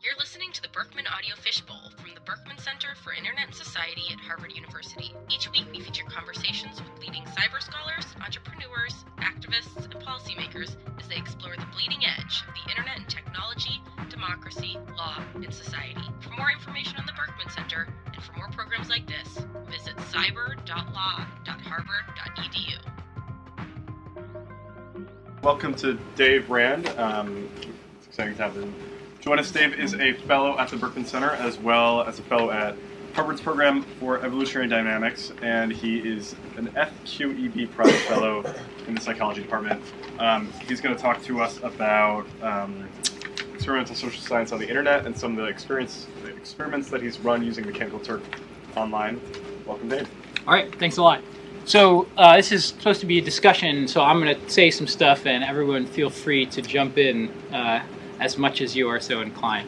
You're listening to the Berkman Audio Fishbowl from the Berkman Center for Internet and Society at Harvard University. Each week we feature conversations with leading cyber scholars, entrepreneurs, activists, and policymakers as they explore the bleeding edge of the internet and technology, democracy, law, and society. For more information on the Berkman Center and for more programs like this, visit cyber.law.harvard.edu. Welcome to Dave Rand. It's exciting to have him join us. Dave is a fellow at the Berkman Center as well as a fellow at Harvard's program for evolutionary dynamics, and he is an FQEB Prize Fellow in the psychology department. He's going to talk to us about experimental social science on the internet and some of the experiments that he's run using Mechanical Turk online. Welcome, Dave. All right, thanks a lot. So this is supposed to be a discussion, so I'm going to say some stuff, and everyone feel free to jump in as much as you are so inclined.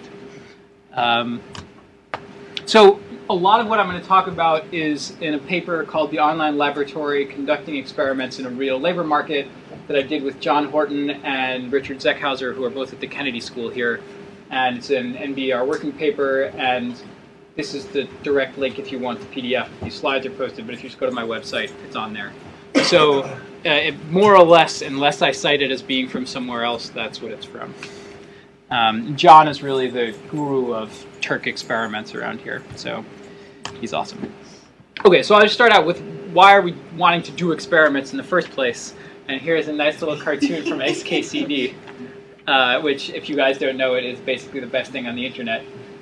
So a lot of what I'm going to talk about is in a paper called The Online Laboratory, Conducting Experiments in a Real Labor Market that I did with John Horton and Richard Zeckhauser, who are both at the Kennedy School here. And it's an NBER working paper, and this is the direct link if you want the PDF. These slides are posted, but if you just go to my website, it's on there. So more or less, unless I cite it as being from somewhere else, that's what it's from. John is really the guru of Turk experiments around here, so he's awesome. Okay, so I'll just start out with why are we wanting to do experiments in the first place? And here's a nice little cartoon from XKCD, which, if you guys don't know it, is basically the best thing on the internet.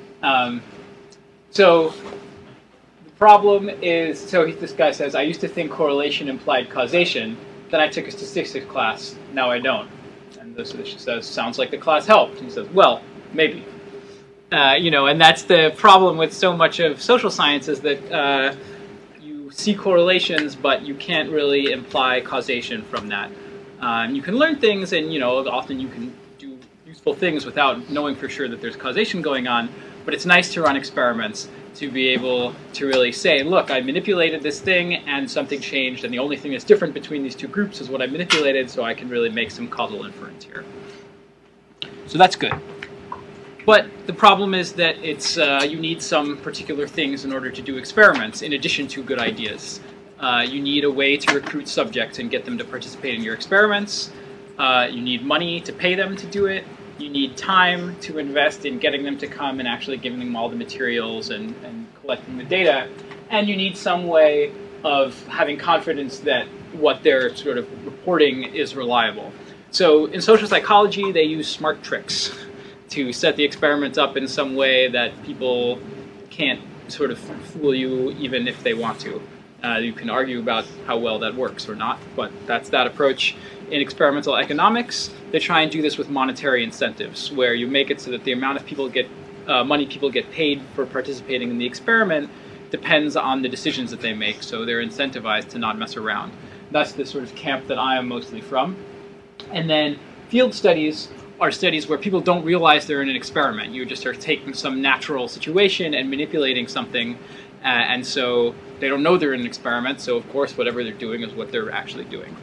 So the problem is, this guy says, I used to think correlation implied causation. Then I took a statistics class. Now I don't. And this says, sounds like the class helped. And he says, well, maybe. And that's the problem with so much of social science is that you see correlations, but you can't really imply causation from that. You can learn things, and often you can do useful things without knowing for sure that there's causation going on. But it's nice to run experiments to be able to really say, look, I manipulated this thing and something changed, and the only thing that's different between these two groups is what I manipulated, so I can really make some causal inference here. So that's good. But the problem is that it's you need some particular things in order to do experiments, in addition to good ideas. You need a way to recruit subjects and get them to participate in your experiments. You need money to pay them to do it. You need time to invest in getting them to come and actually giving them all the materials and collecting the data. And you need some way of having confidence that what they're sort of reporting is reliable. So in social psychology, they use smart tricks to set the experiments up in some way that people can't sort of fool you even if they want to. You can argue about how well that works or not, but that's that approach. In experimental economics, they try and do this with monetary incentives, where you make it so that the amount of money people get paid for participating in the experiment depends on the decisions that they make, so they're incentivized to not mess around. That's the sort of camp that I am mostly from. And then field studies are studies where people don't realize they're in an experiment. You just are taking some natural situation and manipulating something, and so they don't know they're in an experiment, so of course whatever they're doing is what they're actually doing.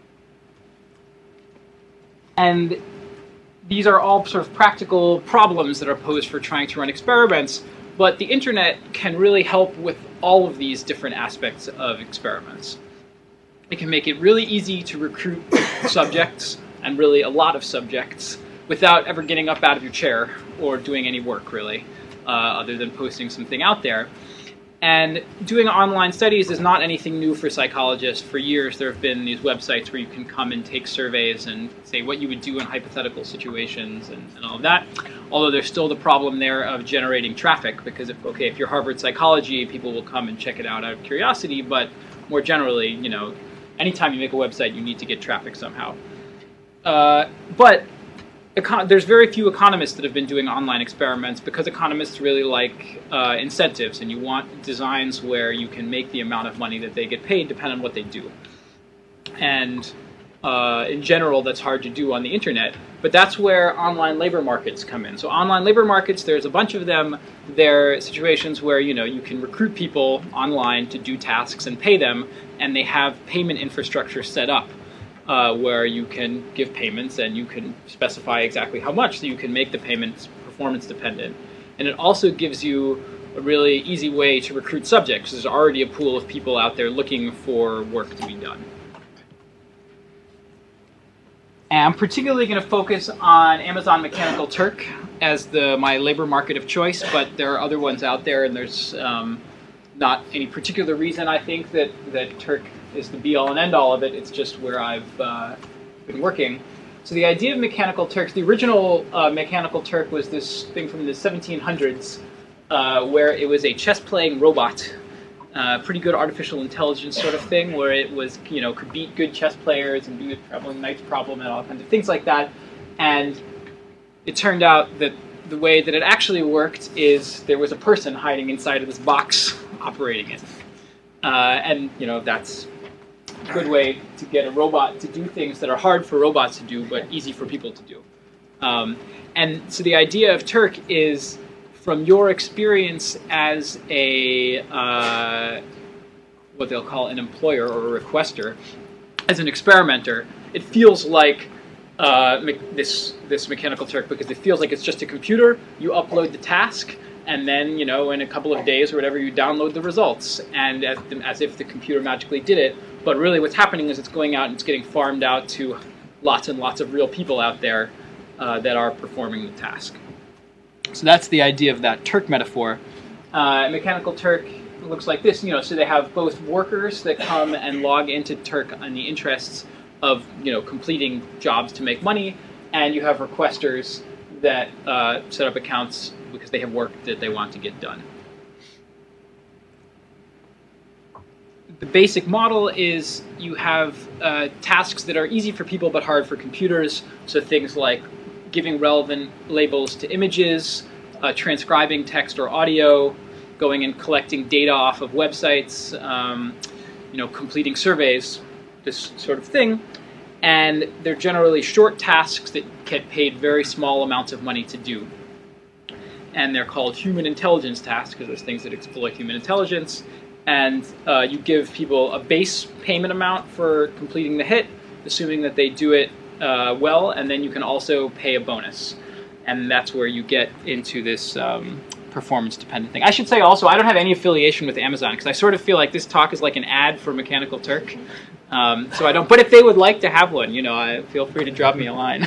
And these are all sort of practical problems that are posed for trying to run experiments, but the internet can really help with all of these different aspects of experiments. It can make it really easy to recruit subjects, and really a lot of subjects, without ever getting up out of your chair or doing any work, really, other than posting something out there. And doing online studies is not anything new for psychologists. For years, there have been these websites where you can come and take surveys and say what you would do in hypothetical situations and all of that. Although there's still the problem there of generating traffic, because if you're Harvard Psychology, people will come and check it out of curiosity, but more generally, anytime you make a website, you need to get traffic somehow. But there's very few economists that have been doing online experiments because economists really like incentives, and you want designs where you can make the amount of money that they get paid depend on what they do. And in general, that's hard to do on the internet, but that's where online labor markets come in. So online labor markets, there's a bunch of them. They're situations where you can recruit people online to do tasks and pay them, and they have payment infrastructure set up. Where you can give payments and you can specify exactly how much, so you can make the payments performance dependent. And it also gives you a really easy way to recruit subjects. There's already a pool of people out there looking for work to be done. And I'm particularly going to focus on Amazon Mechanical Turk as my labor market of choice, but there are other ones out there, and there's not any particular reason I think that Turk is the be-all and end-all of it. It's just where I've been working. So the idea of Mechanical Turk, the original Mechanical Turk was this thing from the 1700s where it was a chess-playing robot, pretty good artificial intelligence sort of thing, where it was, could beat good chess players and do the traveling knight's problem and all kinds of things like that. And it turned out that the way that it actually worked is there was a person hiding inside of this box operating it. And, that's a good way to get a robot to do things that are hard for robots to do, but easy for people to do. And so the idea of Turk is, from your experience as a, what they'll call an employer or a requester, as an experimenter, it feels like this Mechanical Turk, because it feels like it's just a computer. You upload the task, and then, in a couple of days or whatever, you download the results, and as if the computer magically did it. But really what's happening is it's going out and it's getting farmed out to lots and lots of real people out there that are performing the task. So that's the idea of that Turk metaphor. Mechanical Turk looks like this, so they have both workers that come and log into Turk in the interests of, completing jobs to make money, and you have requesters that set up accounts because they have work that they want to get done. The basic model is you have tasks that are easy for people but hard for computers, so things like giving relevant labels to images, transcribing text or audio, going and collecting data off of websites, completing surveys, this sort of thing. And they're generally short tasks that get paid very small amounts of money to do. And they're called human intelligence tasks because there's things that exploit human intelligence. And you give people a base payment amount for completing the hit, assuming that they do it well, and then you can also pay a bonus. And that's where you get into this performance-dependent thing. I should say also, I don't have any affiliation with Amazon, because I sort of feel like this talk is like an ad for Mechanical Turk. So I don't, but if they would like to have one, feel free to drop me a line.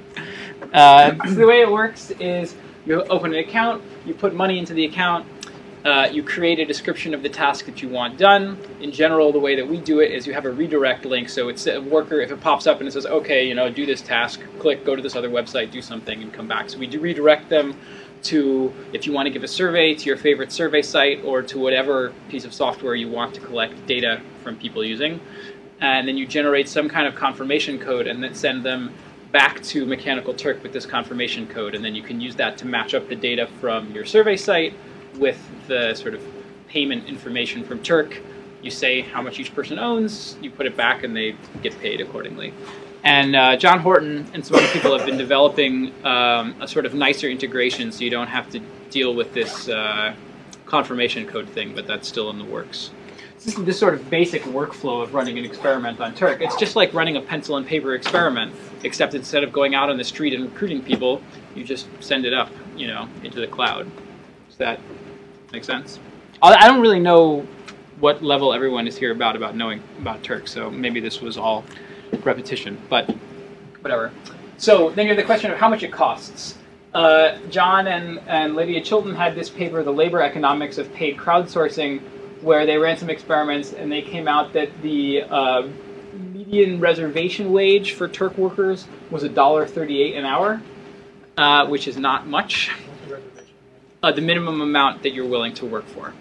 So the way it works is you open an account, you put money into the account, you create a description of the task that you want done. In general, the way that we do it is you have a redirect link. So it's a worker, if it pops up and it says, okay, do this task, click, go to this other website, do something, and come back. So we do redirect them to, if you want to give a survey, to your favorite survey site, or to whatever piece of software you want to collect data from people using. And then you generate some kind of confirmation code and then send them back to Mechanical Turk with this confirmation code. And then you can use that to match up the data from your survey site with the sort of payment information from Turk. You say how much each person owns, you put it back, and they get paid accordingly. And John Horton and some other people have been developing a sort of nicer integration so you don't have to deal with this confirmation code thing, but that's still in the works. This sort of basic workflow of running an experiment on Turk. It's just like running a pencil and paper experiment, except instead of going out on the street and recruiting people, you just send it up, into the cloud. Does that make sense? I don't really know what level everyone is here about knowing about Turk, so maybe this was all repetition, but whatever. So then you have the question of how much it costs. John and Lydia Chilton had this paper, The Labor Economics of Paid Crowdsourcing, where they ran some experiments and they came out that the median reservation wage for Turk workers was $1.38 an hour, which is not much. The minimum amount that you're willing to work for.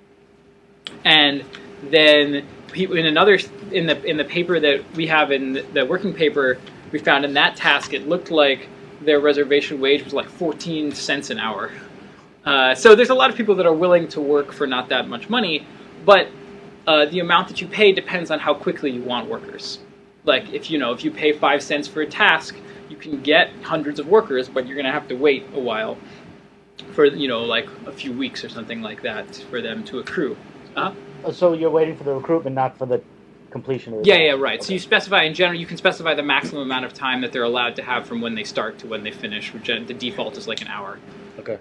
And then in the paper that we have in the working paper, we found in that task it looked like their reservation wage was like 14 cents an hour. So there's a lot of people that are willing to work for not that much money, but the amount that you pay depends on how quickly you want workers. Like if you pay 5 cents for a task, you can get hundreds of workers, but you're going to have to wait a while for like a few weeks or something like that for them to accrue. So you're waiting for the recruitment, not for the completion of the Yeah, task. right. So you specify, in general, you can specify the maximum amount of time that they're allowed to have from when they start to when they finish, which the default is like an hour. Okay.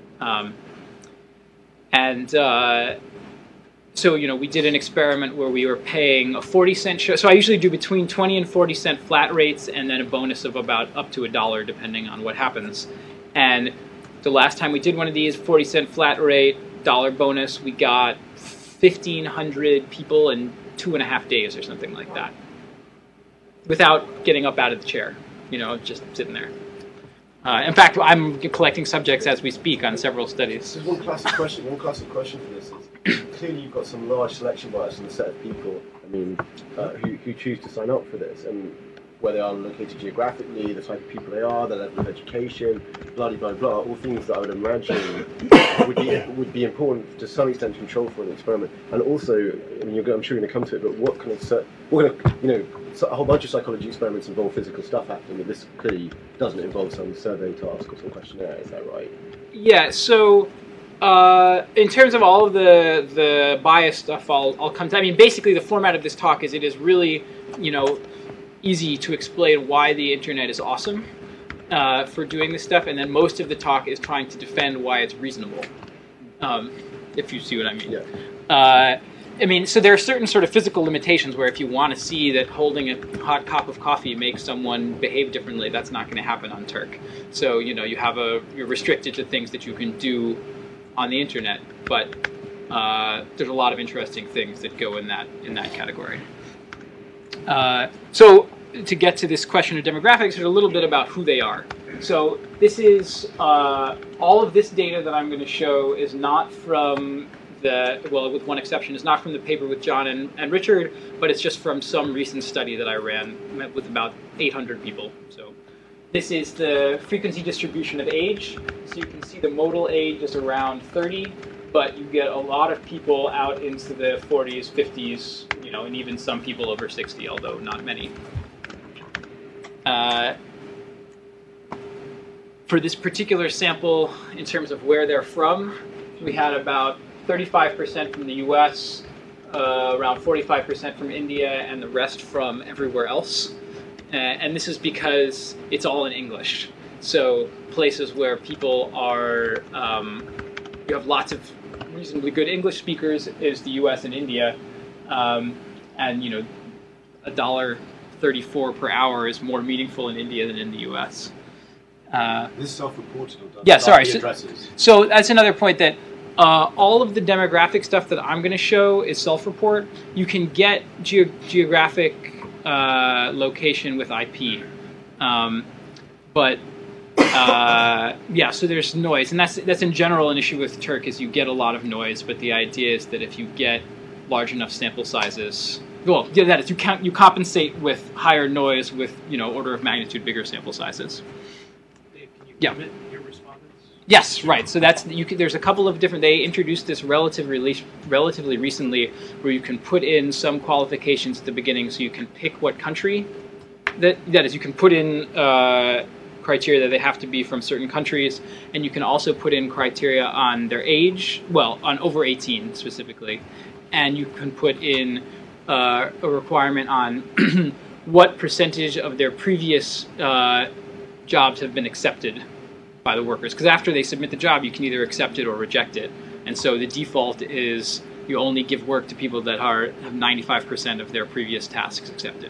So, we did an experiment where we were paying a 40-cent show. So I usually do between 20 and 40-cent flat rates and then a bonus of about up to $1 depending on what happens. And the last time we did one of these, 40-cent flat rate, $1 bonus, we got 1,500 people in 2.5 days or something like that. Without getting up out of the chair, just sitting there. In fact, I'm collecting subjects as we speak on several studies. So one classic question for this is, clearly you've got some large selection bias in the set of people, who choose to sign up for this, and where they are located geographically, the type of people they are, their level of education, blah, blah, blah, all things that I would imagine would be important to some extent to control for an experiment. And also, I'm sure you're going to come to it, but what kind of, a whole bunch of psychology experiments involve physical stuff happening, but this clearly doesn't involve some survey task or some questionnaire, is that right? Yeah, so in terms of all of the bias stuff, I'll come to. Basically the format of this talk is it is really, easy to explain why the internet is awesome for doing this stuff, and then most of the talk is trying to defend why it's reasonable, if you see what I mean. Yeah. So there are certain sort of physical limitations where if you want to see that holding a hot cup of coffee makes someone behave differently, that's not going to happen on Turk. So, you're restricted to things that you can do on the internet, but there's a lot of interesting things that go in that category. So to get to this question of demographics, there's a little bit about who they are. So this is all of this data that I'm going to show is not from with one exception, is not from the paper with John and Richard, but it's just from some recent study that I ran with about 800 people. So this is the frequency distribution of age. So you can see the modal age is around 30, but you get a lot of people out into the 40s, 50s, and even some people over 60, although not many. For this particular sample, in terms of where they're from, we had about 35% from the US, around 45% from India, and the rest from everywhere else. And this is because it's all in English. So places where people are, you have lots of reasonably good English speakers is the US and India. And $1.34 per hour is more meaningful in India than in the US. This is self-reported or done? Yeah, sorry. So that's another point that all of the demographic stuff that I'm going to show is self-report. You can get geographic location with IP, so there's noise, and that's in general an issue with Turk is you get a lot of noise. But the idea is that if you get large enough sample sizes, that is you compensate with higher noise with order of magnitude bigger sample sizes. Dave, can you limit your respondents? Yes, right. So there's a couple of different. They introduced this relatively recently, where you can put in some qualifications at the beginning, so you can pick what country. That is, you can put in criteria that they have to be from certain countries, and you can also put in criteria on their age. Well, on over 18 specifically, and you can put in a requirement on what percentage of their previous jobs have been accepted by the workers, because after they submit the job, you can either accept it or reject it. And so the default is you only give work to people that have 95% of their previous tasks accepted.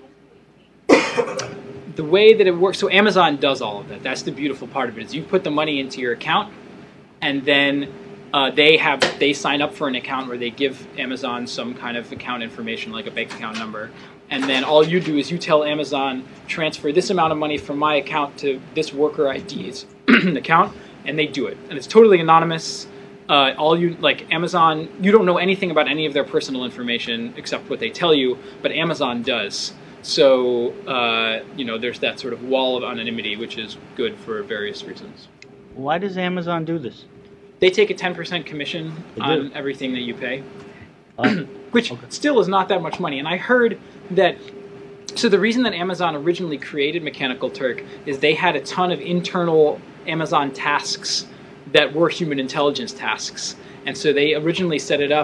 The way that it works, so Amazon does all of that. That's the beautiful part of it, is you put the money into your account, and then they sign up for an account where they give Amazon some kind of account information, like a bank account number. And then all you do is you tell Amazon, transfer this amount of money from my account to this worker ID's account, and they do it. And it's totally anonymous. Amazon, you don't know anything about any of their personal information except what they tell you, but Amazon does. So, there's that sort of wall of anonymity, which is good for various reasons. Why does Amazon do this? They take a 10% commission on everything that you pay, which still is not that much money. And I heard that, so the reason that Amazon originally created Mechanical Turk is they had a ton of internal Amazon tasks that were human intelligence tasks. And so they originally set it up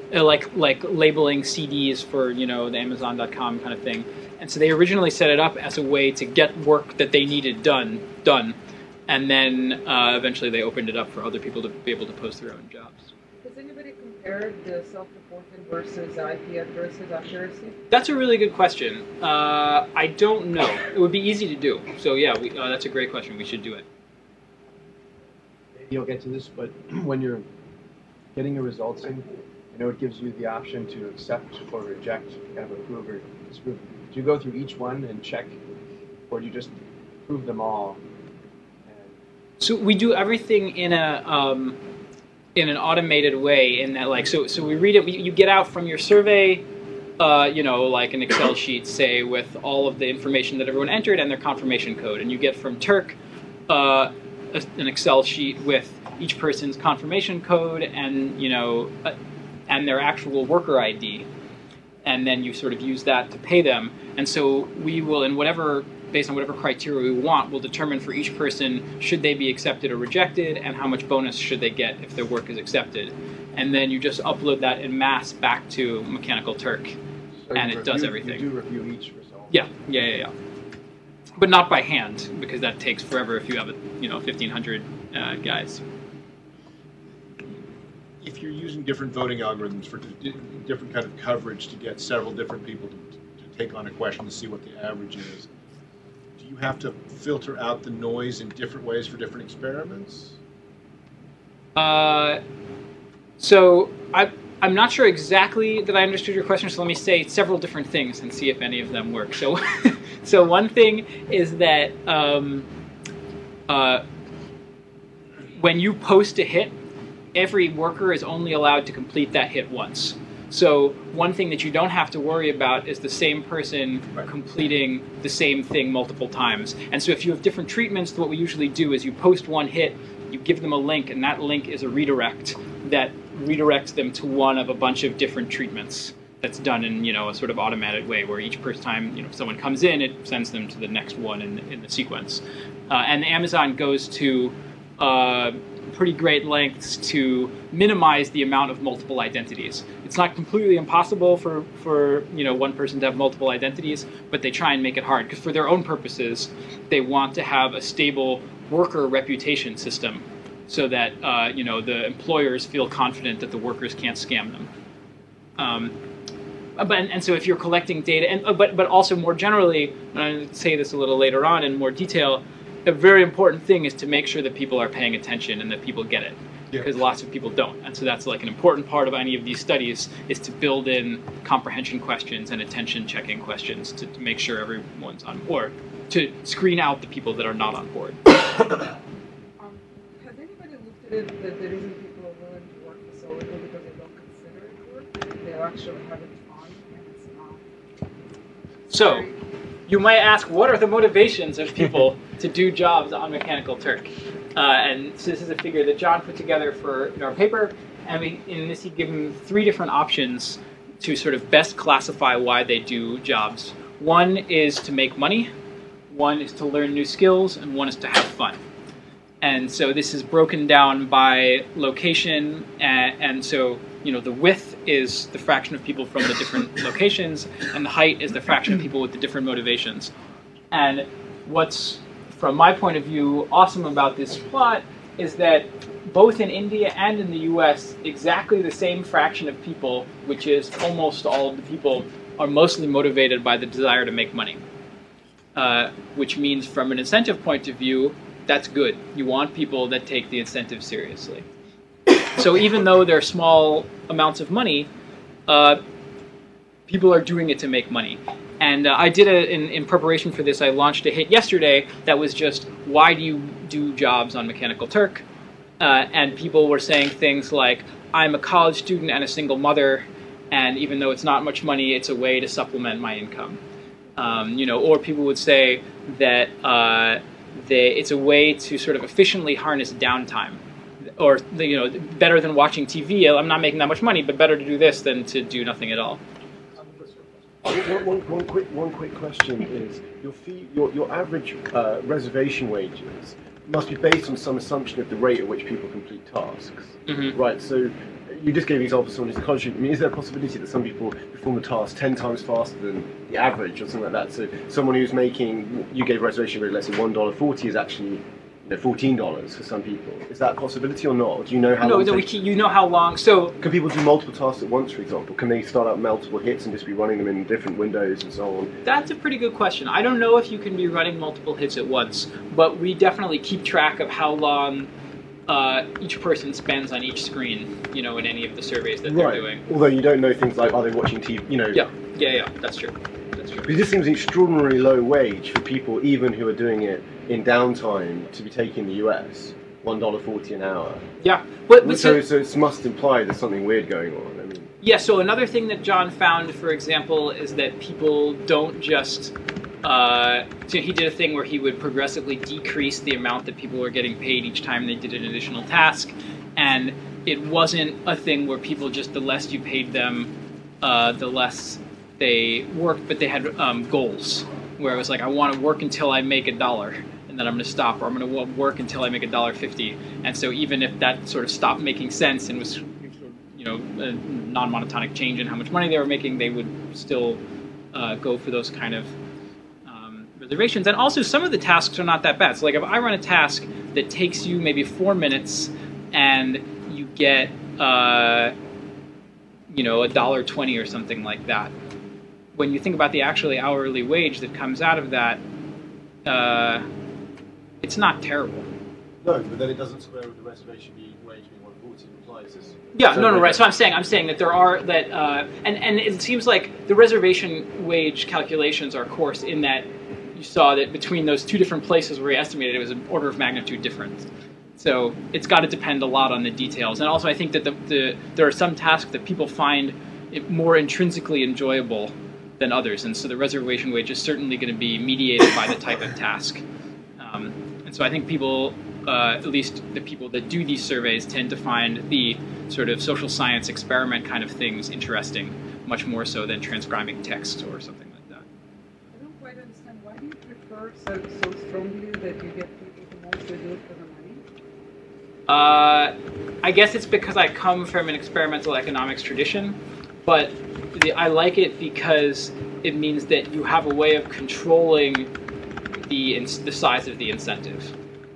like labeling CDs for the Amazon.com kind of thing. And so they originally set it up as a way to get work that they needed done, and then eventually they opened it up for other people to be able to post their own jobs. Has anybody compared the self-reported versus IP addresses accuracy? That's a really good question. I don't know. It would be easy to do. So yeah, that's a great question. We should do it. You'll get to this, but when you're getting your results in, it gives you the option to accept or reject, kind of approve or disapprove. Do you go through each one and check, or do you just approve them all? So we do everything in an automated way. In that, so we read it. You get out from your survey, like an Excel sheet, say, with all of the information that everyone entered and their confirmation code, and you get from Turk an Excel sheet with each person's confirmation code and and their actual worker ID, and then you sort of use that to pay them. And so we will, based on whatever criteria we want, we'll determine for each person should they be accepted or rejected, and how much bonus should they get if their work is accepted. And then you just upload that in mass back to Mechanical Turk, and it does everything. You do review each result. Yeah. But not by hand, because that takes forever if you have 1,500 guys. If you're using different voting algorithms for different kind of coverage to get several different people to take on a question to see what the average is, do you have to filter out the noise in different ways for different experiments? So I'm not sure exactly that I understood your question, so let me say several different things and see if any of them work. So, so one thing is that when you post a hit, every worker is only allowed to complete that hit once. So one thing that you don't have to worry about is the same person completing the same thing multiple times. And so if you have different treatments, what we usually do is you post one hit, you give them a link, and that link is a redirect that redirects them to one of a bunch of different treatments. That's done in a sort of automated way, where each first time if someone comes in, it sends them to the next one in the sequence. And Amazon goes to pretty great lengths to minimize the amount of multiple identities. It's not completely impossible for one person to have multiple identities, but they try and make it hard, because for their own purposes, they want to have a stable worker reputation system, so that the employers feel confident that the workers can't scam them. And so if you're collecting data, but also more generally, and I'll say this a little later on in more detail, a very important thing is to make sure that people are paying attention and that people get it, because lots of people don't. And so that's like an important part of any of these studies, is to build in comprehension questions and attention checking questions to make sure everyone's on board, to screen out the people that are not on board. Has anybody looked at it that the reason people are willing to work for so little because they don't consider it work? They're actually having fun and it's not. So, you might ask, what are the motivations of people to do jobs on Mechanical Turk? And so this is a figure that John put together for our paper, and in this he gave them 3 different options to sort of best classify why they do jobs. One is to make money, one is to learn new skills, and one is to have fun. And so this is broken down by location, and so the width is the fraction of people from the different locations, and the height is the fraction of people with the different motivations. And what's, from my point of view, awesome about this plot is that both in India and in the US, exactly the same fraction of people, which is almost all of the people, are mostly motivated by the desire to make money. Which means from an incentive point of view, that's good. You want people that take the incentive seriously. So even though they're small amounts of money, people are doing it to make money. And I did in preparation for this, I launched a hit yesterday that was just, why do you do jobs on Mechanical Turk? And people were saying things like, I'm a college student and a single mother, and even though it's not much money, it's a way to supplement my income. Or people would say that it's a way to sort of efficiently harness downtime. Or, better than watching TV. I'm not making that much money, but better to do this than to do nothing at all. One quick question is, your average reservation wages must be based on some assumption of the rate at which people complete tasks. Mm-hmm. Right, so You just gave an example of someone who's a college student. I mean, is there a possibility that some people perform the task 10 times faster than the average or something like that? So someone who's making, you gave a reservation rate, let's say $1.40 is actually $14 for some people. Is that a possibility or not? Or do you know how long? No, you know how long. So can people do multiple tasks at once, for example? Can they start out multiple hits and just be running them in different windows and so on? That's a pretty good question. I don't know if you can be running multiple hits at once, but we definitely keep track of how long each person spends on each screen, in any of the surveys that they're doing. Although you don't know things like, are they watching TV, Yeah, that's true. Because this seems an extraordinarily low wage for people, even who are doing it in downtime, to be taking the US, $1.40 an hour. Yeah. So it must imply there's something weird going on. I mean. Yeah, so another thing that John found, for example, is that people don't just... so he did a thing where he would progressively decrease the amount that people were getting paid each time they did an additional task, and it wasn't a thing where people just, the less you paid them, the less they worked, but they had goals, where it was like, I want to work until I make $1, and then I'm going to stop, or I'm going to work until I make $1.50, and so even if that sort of stopped making sense and was, a non-monotonic change in how much money they were making, they would still go for those kind of reservations. And also, some of the tasks are not that bad. So like if I run a task that takes you maybe 4 minutes and you get $1.20 or something like that, when you think about the actually hourly wage that comes out of that, it's not terrible. No, but then it doesn't square with the reservation wage being 140 implies this. Yeah, no, right. So I'm saying that there are that, and it seems like the reservation wage calculations are coarse in that you saw that between those two different places where he estimated it was an order of magnitude difference. So it's got to depend a lot on the details. And also I think that there are some tasks that people find it more intrinsically enjoyable than others. And so the reservation wage is certainly going to be mediated by the type of task. And so I think people, at least the people that do these surveys, tend to find the sort of social science experiment kind of things interesting, much more so than transcribing text or something like that. I don't quite understand. Why do you prefer so strongly that you get people who mostly do it for the money? I guess it's because I come from an experimental economics tradition, but I like it because it means that you have a way of controlling the size of the incentive.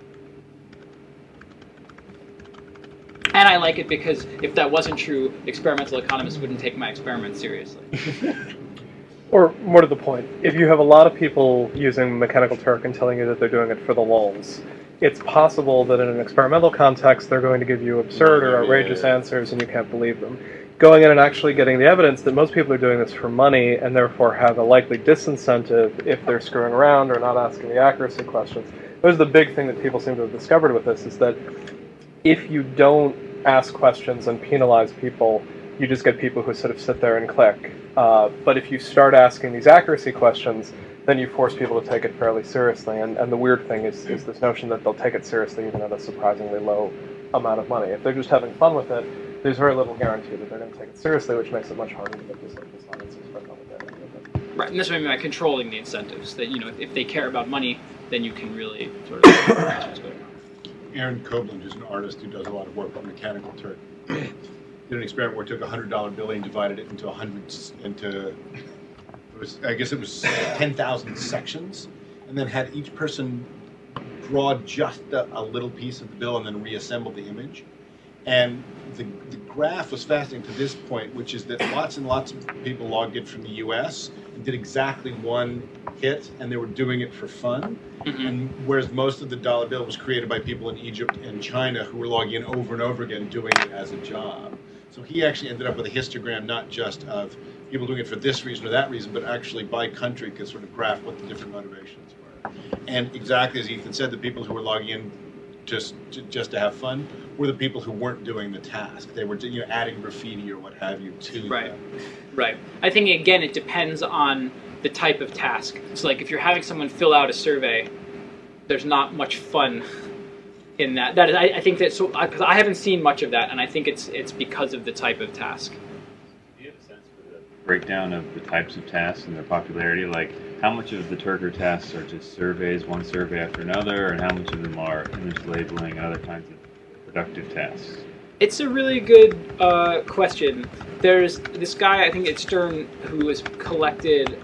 And I like it because if that wasn't true, experimental economists wouldn't take my experiments seriously. Or more to the point, if you have a lot of people using Mechanical Turk and telling you that they're doing it for the lulz, it's possible that in an experimental context they're going to give you absurd or outrageous answers and you can't believe them. Going in and actually getting the evidence that most people are doing this for money and therefore have a likely disincentive if they're screwing around or not asking the accuracy questions. That was the big thing that people seem to have discovered with this, is that if you don't ask questions and penalize people, you just get people who sort of sit there and click. But if you start asking these accuracy questions, then you force people to take it fairly seriously. And the weird thing is this notion that they'll take it seriously even at a surprisingly low amount of money. If they're just having fun with it, there's very little guarantee that they're going to take it seriously, which makes it much harder to get these audiences for fun with it. Right, and that's what I mean by controlling the incentives. That if they care about money, then you can really sort of that's what's going on. Aaron Copeland, who's an artist who does a lot of work with Mechanical Turk, did an experiment where he took a $100 bill and divided it into 10,000 sections, and then had each person draw just a little piece of the bill and then reassemble the image. And the graph was fascinating to this point, which is that lots and lots of people logged in from the US and did exactly one hit, and they were doing it for fun. Mm-hmm. And whereas most of the dollar bill was created by people in Egypt and China who were logging in over and over again doing it as a job. So he actually ended up with a histogram not just of people doing it for this reason or that reason, but actually by country could sort of graph what the different motivations were. And exactly as Ethan said, the people who were logging in just to have fun were the people who weren't doing the task. They were adding graffiti or what have you to them. Right. I think, again, it depends on the type of task. So like if you're having someone fill out a survey, there's not much fun in that. That is, I think that, so because I haven't seen much of that, and I think it's because of the type of task. Do you have a sense for the breakdown of the types of tasks and their popularity? Like how much of the Turker tasks are just surveys, one survey after another, and how much of them are image labeling and other kinds of productive tasks? It's a really good question. There's this guy, I think it's Stern, who has collected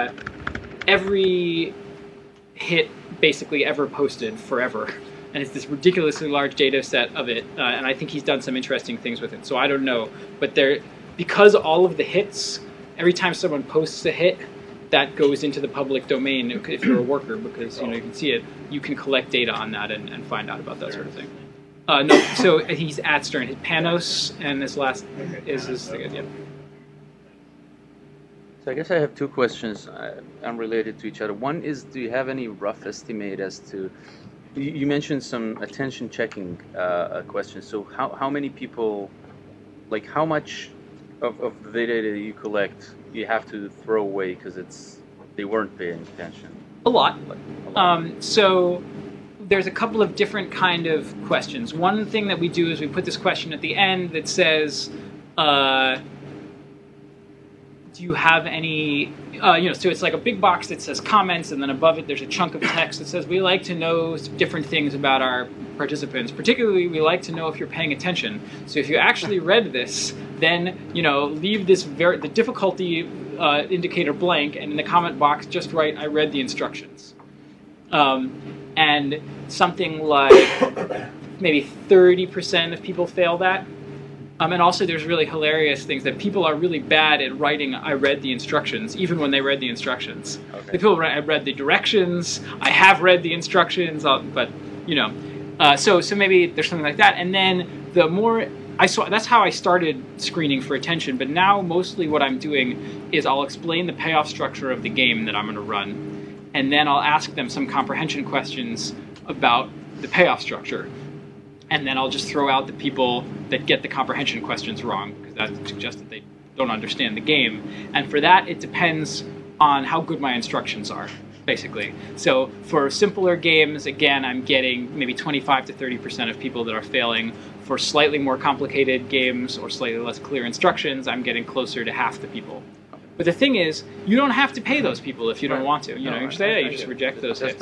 every hit basically ever posted forever. And it's this ridiculously large data set of it, and I think he's done some interesting things with it. So I don't know, but because all of the hits, every time someone posts a hit, that goes into the public domain if you're a worker, because you can see it. You can collect data on that and find out about that sort of thing. No, so he's at Stern. His Panos, and his last is his thing. Yeah. So I guess I have two questions unrelated to each other. One is, do you have any rough estimate as to, you mentioned some attention checking questions. So how many people, like how much of the data that you collect you have to throw away because they weren't paying attention? A lot. So there's a couple of different kind of questions. One thing that we do is we put this question at the end that says, do you have any, so it's like a big box that says comments, and then above it there's a chunk of text that says we like to know different things about our participants. Particularly, we like to know if you're paying attention. So if you actually read this, then, leave the difficulty indicator blank, and in the comment box just write, I read the instructions. And something like maybe 30% of people fail that. And also there's really hilarious things that people are really bad at writing, I read the instructions, even when they read the instructions. Okay. The people write, I read the directions, I have read the instructions, but, so maybe there's something like that. And then the more, that's how I started screening for attention, but now mostly what I'm doing is I'll explain the payoff structure of the game that I'm going to run, and then I'll ask them some comprehension questions about the payoff structure. And then I'll just throw out the people that get the comprehension questions wrong, because that suggests that they don't understand the game. And for that, it depends on how good my instructions are, basically. So for simpler games, again, I'm getting maybe 25 to 30% of people that are failing. For slightly more complicated games or slightly less clear instructions, I'm getting closer to half the people. But the thing is, you don't have to pay those people if you don't want to. You just reject those hits.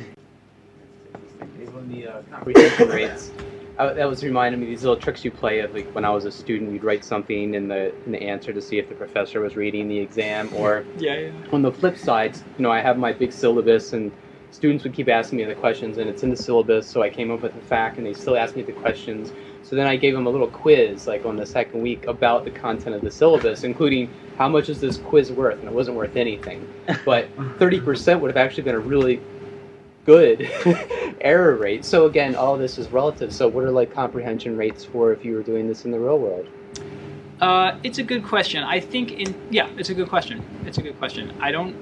When the comprehension rates, that was reminding me of these little tricks you play of, like when I was a student, you'd write something in the answer to see if the professor was reading the exam, or on the flip side, I have my big syllabus and students would keep asking me the questions, and it's in the syllabus, so I came up with a fact and they still ask me the questions. So then I gave them a little quiz, like on the second week, about the content of the syllabus, including how much is this quiz worth, and it wasn't worth anything. But 30% would have actually been a really good error rate. So again, all of this is relative. So what are like comprehension rates for if you were doing this in the real world? It's a good question. I think it's a good question. I don't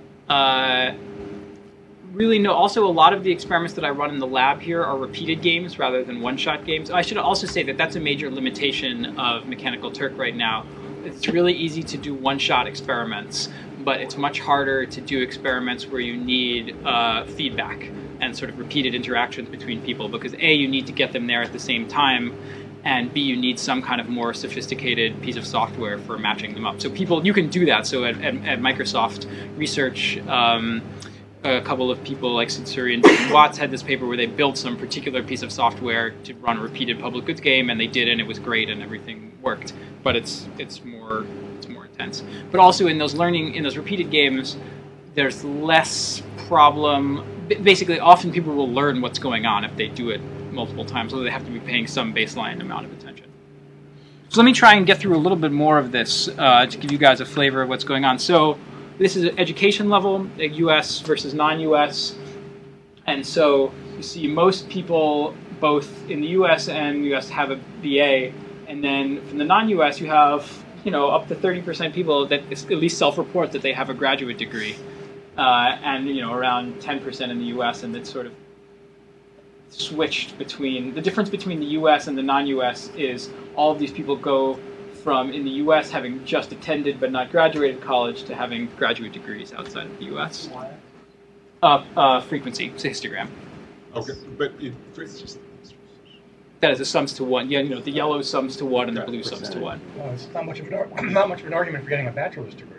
really know. Also, a lot of the experiments that I run in the lab here are repeated games rather than one-shot games. I should also say that that's a major limitation of Mechanical Turk right now. It's really easy to do one-shot experiments, but it's much harder to do experiments where you need feedback and sort of repeated interactions between people, because A, you need to get them there at the same time, and B, you need some kind of more sophisticated piece of software for matching them up. So you can do that. So at Microsoft Research, a couple of people like Sensori and David Watts had this paper where they built some particular piece of software to run a repeated public goods game, and they did, and it was great, and everything worked. But it's more intense. But also in those repeated games, there's less problem. Basically, often people will learn what's going on if they do it multiple times, so they have to be paying some baseline amount of attention. So let me try and get through a little bit more of this to give you guys a flavor of what's going on. So this is education level, U.S. versus non-U.S. And so you see most people, both in the U.S. and U.S., have a BA. And then from the non-U.S., you have up to 30% people that at least self-report that they have a graduate degree. And around 10% in the U.S. And it's sort of switched between, the difference between the U.S. and the non-U.S. is all of these people go from, in the U.S., having just attended but not graduated college to having graduate degrees outside of the U.S. Frequency, it's a histogram. Okay, but that is a sums to one. Yeah, the yellow sums to one and the blue sums to one. Well, it's not much of an argument for getting a bachelor's degree.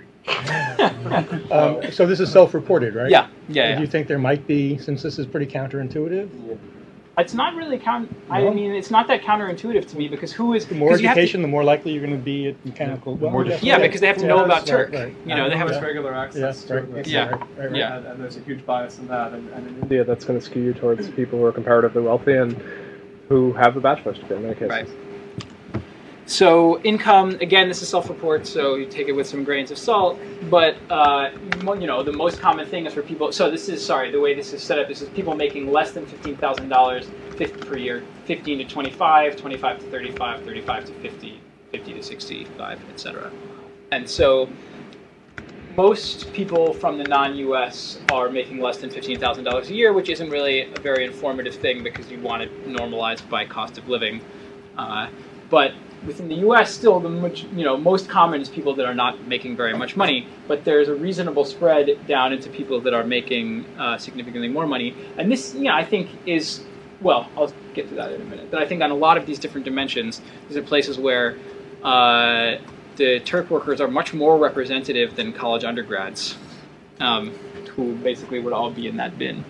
So this is self-reported, right? Yeah. Do you think there might be, since this is pretty counterintuitive? It's not really I mean, it's not that counterintuitive to me because who is the more 'cause you have to- education, the more likely you're going to be at mechanical. Yeah, because they have to know about Turk. Right. You know, they have Yeah. regular access to right. Yeah. Yeah. And there's a huge bias in that. And in India, that's going to skew you towards people who are comparatively wealthy and who have a bachelor's degree in many cases. Right. So income, again, this is self-report, so you take it with some grains of salt. But you know, the most common thing is for people. So this is the way this is set up. This is people making less than $15,000 per year, 15 to 25, 25 to 35, 35 to 50, 50 to 65, etc. And so most people from the non-U.S. are making less than $15,000 a year, which isn't really a very informative thing because you want it normalized by cost of living. But within the U.S., still, most common is people that are not making very much money, but there's a reasonable spread down into people that are making significantly more money. And this, I think is, well, I'll get to that in a minute, but I think on a lot of these different dimensions, these are places where the Turk workers are much more representative than college undergrads, who basically would all be in that bin.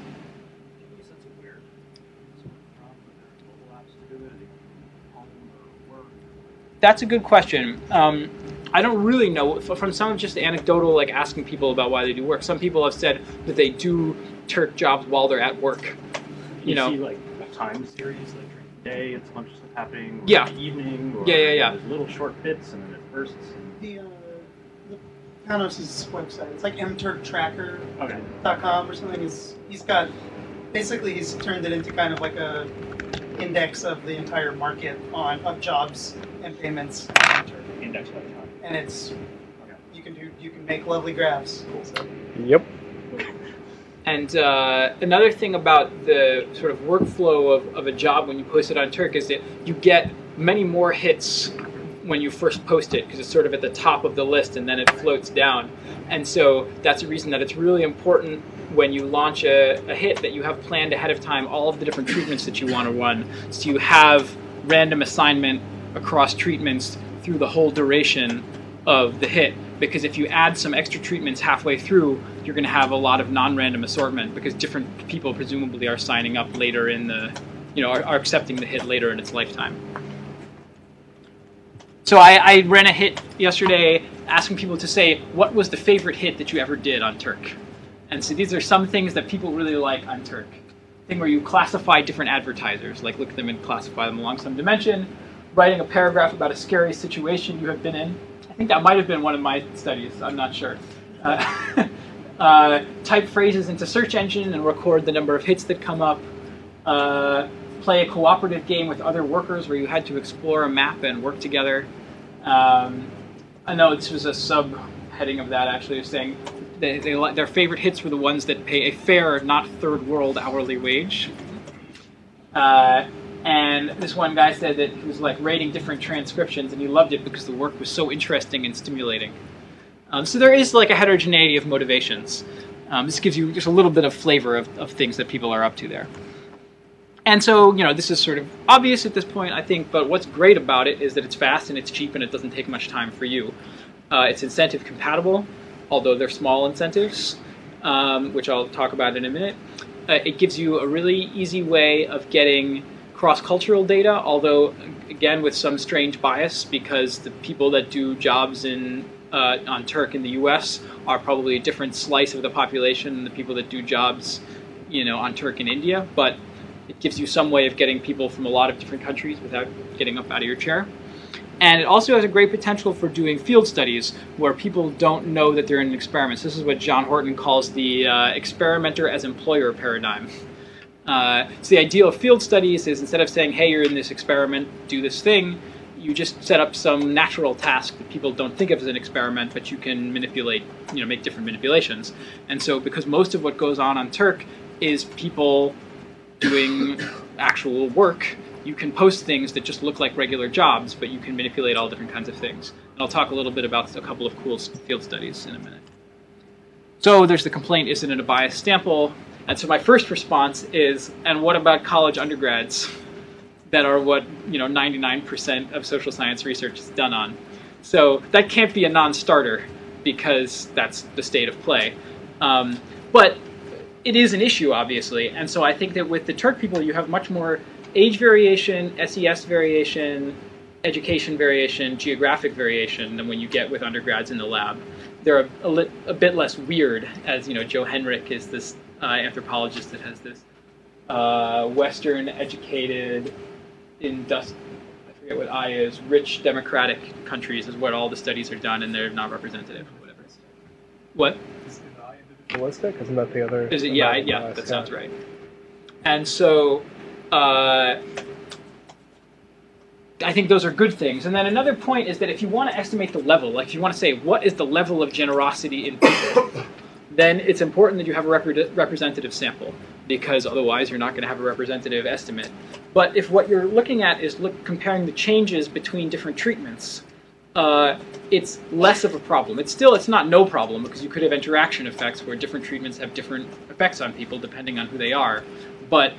That's a good question. I don't really know. From some just anecdotal, like asking people about why they do work. Some people have said that they do Turk jobs while they're at work. You know, see like a time series, like during the day, it's a bunch of stuff happening. Or Yeah. in the evening. Or Yeah. There's little short bits and then it bursts. The Panos' website, it's like mturktracker.com Okay. or something. He's got, basically he's turned it into kind of like a index of the entire market of jobs and payments on Turk. Index.com. And it's, you can make lovely graphs. So. Yep. And another thing about the sort of workflow of a job when you post it on Turk is that you get many more hits when you first post it because it's sort of at the top of the list and then it floats down. And so that's a reason that it's really important when you launch a hit that you have planned ahead of time all of the different treatments that you want to run. So you have random assignment across treatments through the whole duration of the hit. Because if you add some extra treatments halfway through, you're going to have a lot of non-random assortment because different people presumably are signing up later in the, are accepting the hit later in its lifetime. So I ran a hit yesterday asking people to say, what was the favorite hit that you ever did on Turk? And so these are some things that people really like on Turk. Thing where you classify different advertisers, like look at them and classify them along some dimension, writing a paragraph about a scary situation you have been in. I think that might have been one of my studies, I'm not sure. Type phrases into search engine and record the number of hits that come up. Play a cooperative game with other workers where you had to explore a map and work together. I know this was a subheading of that actually, of saying their favorite hits were the ones that pay a fair, not third world hourly wage. And this one guy said that he was like rating different transcriptions and he loved it because the work was so interesting and stimulating. So there is like a heterogeneity of motivations. This gives you just a little bit of flavor of things that people are up to there. And so, this is sort of obvious at this point, I think, but what's great about it is that it's fast and it's cheap and it doesn't take much time for you. It's incentive compatible, although they're small incentives, which I'll talk about in a minute. It gives you a really easy way of getting cross-cultural data, although, again, with some strange bias, because the people that do jobs on Turk in the US are probably a different slice of the population than the people that do jobs, on Turk in India, but it gives you some way of getting people from a lot of different countries without getting up out of your chair. And it also has a great potential for doing field studies where people don't know that they're in an experiment. So this is what John Horton calls the experimenter as employer paradigm. So the idea of field studies is instead of saying, hey, you're in this experiment, do this thing, you just set up some natural task that people don't think of as an experiment, but you can manipulate, make different manipulations. And so because most of what goes on Turk is people doing actual work, you can post things that just look like regular jobs, but you can manipulate all different kinds of things. And I'll talk a little bit about a couple of cool field studies in a minute. So there's the complaint, isn't it a biased sample? And so my first response is, and what about college undergrads that are what 99% of social science research is done on? So that can't be a non-starter because that's the state of play. But it is an issue, obviously. And so I think that with the Turk people, you have much more age variation, SES variation, education variation, geographic variation than when you get with undergrads in the lab. They're a bit less weird, as Joe Henrich is this anthropologist that has this Western educated, I forget what I is, rich democratic countries is what all the studies are done, and they're not representative or whatever. What? Individualistic? Isn't that the other? Is it? Yeah, that sounds right. And so I think those are good things. And then another point is that if you want to estimate the level, like if you want to say what is the level of generosity in people, then it's important that you have a representative sample, because otherwise you're not going to have a representative estimate. But if what you're looking at is comparing the changes between different treatments, it's less of a problem. It's not no problem, because you could have interaction effects where different treatments have different effects on people depending on who they are. But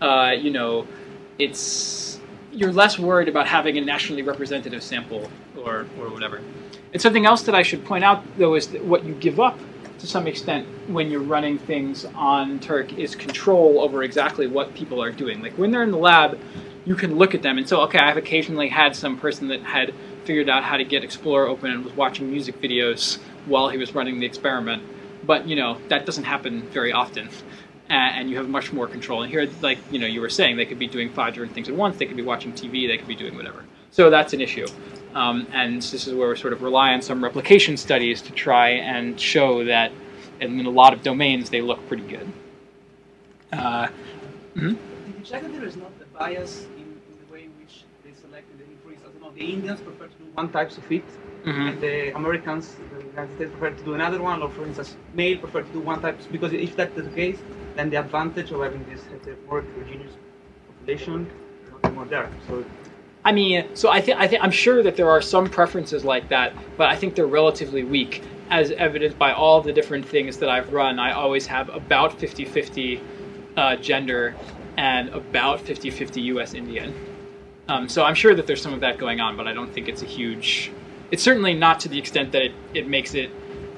you're less worried about having a nationally representative sample or whatever. And something else that I should point out, though, is that what you give up to some extent when you're running things on Turk is control over exactly what people are doing. Like when they're in the lab, you can look at them and say, okay, I've occasionally had some person that had figured out how to get Explorer open and was watching music videos while he was running the experiment. But, that doesn't happen very often. And you have much more control. And here, like you were saying, they could be doing 5 different things at once. They could be watching TV. They could be doing whatever. So that's an issue. And this is where we sort of rely on some replication studies to try and show that in a lot of domains they look pretty good. Did you check that there is not a bias in the way in which they selected the inquiries? I don't know, the Indians prefer to do one type of fit, and the Americans, the United States, prefer to do another one, or for instance, male prefer to do one type, because if that's the case, then the advantage of having this more heterogeneous population is not more there. So I'm sure that there are some preferences like that, but I think they're relatively weak, as evidenced by all the different things that I've run. I always have about 50-50 gender and about 50-50 U.S. Indian. So I'm sure that there's some of that going on, but I don't think it's it's certainly not to the extent that it makes it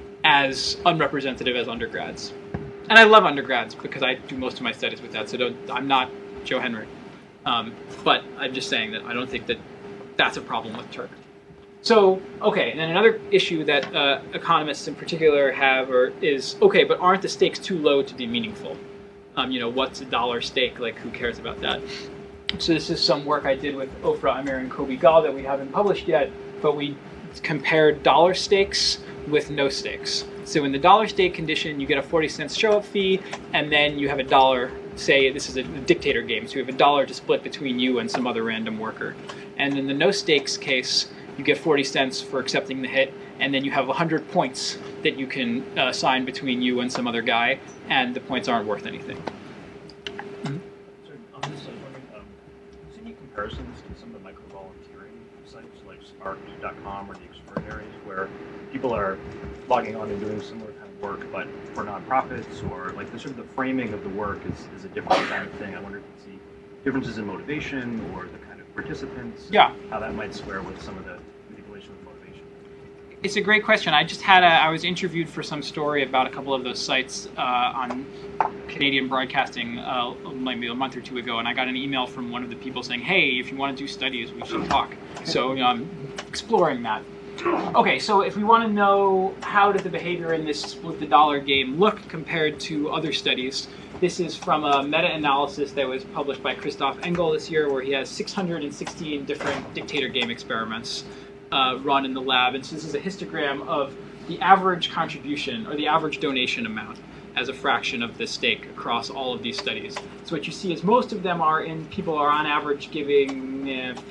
as unrepresentative as undergrads. And I love undergrads because I do most of my studies with that, so I'm not Joe Henry. But I'm just saying that I don't think that that's a problem with Turk. So, okay, and then another issue that economists in particular have is, okay, but aren't the stakes too low to be meaningful? What's a dollar stake? Like, who cares about that? So this is some work I did with Ofra Amir and Kobi Gal that we haven't published yet, but we compared dollar stakes with no stakes. So in the dollar stake condition, you get a 40-cent show-up fee, and then you have $1. Say this is a dictator game, so you have $1 to split between you and some other random worker. And in the no stakes case, you get 40 cents for accepting the hit, and then you have 100 points that you can assign between you and some other guy, and the points aren't worth anything. So on this, I was wondering, is any comparisons to some of the micro-volunteering sites like Spark.com or the Extraordinaries, where people are logging on and doing similar kind of work, but for nonprofits, or like the sort of the framing of the work is a different kind of thing? I wonder if you see differences in motivation or the kind of participants. Yeah. How that might square with some of the manipulation with motivation. It's a great question. I was interviewed for some story about a couple of those sites on Canadian Broadcasting maybe a month or two ago, and I got an email from one of the people saying, hey, if you want to do studies, we should talk. So I'm exploring that. Okay, so if we want to know how did the behavior in this split the dollar game look compared to other studies, this is from a meta-analysis that was published by Christoph Engel this year, where he has 616 different dictator game experiments run in the lab. And so this is a histogram of the average contribution or the average donation amount as a fraction of the stake across all of these studies. So what you see is most of them people are on average giving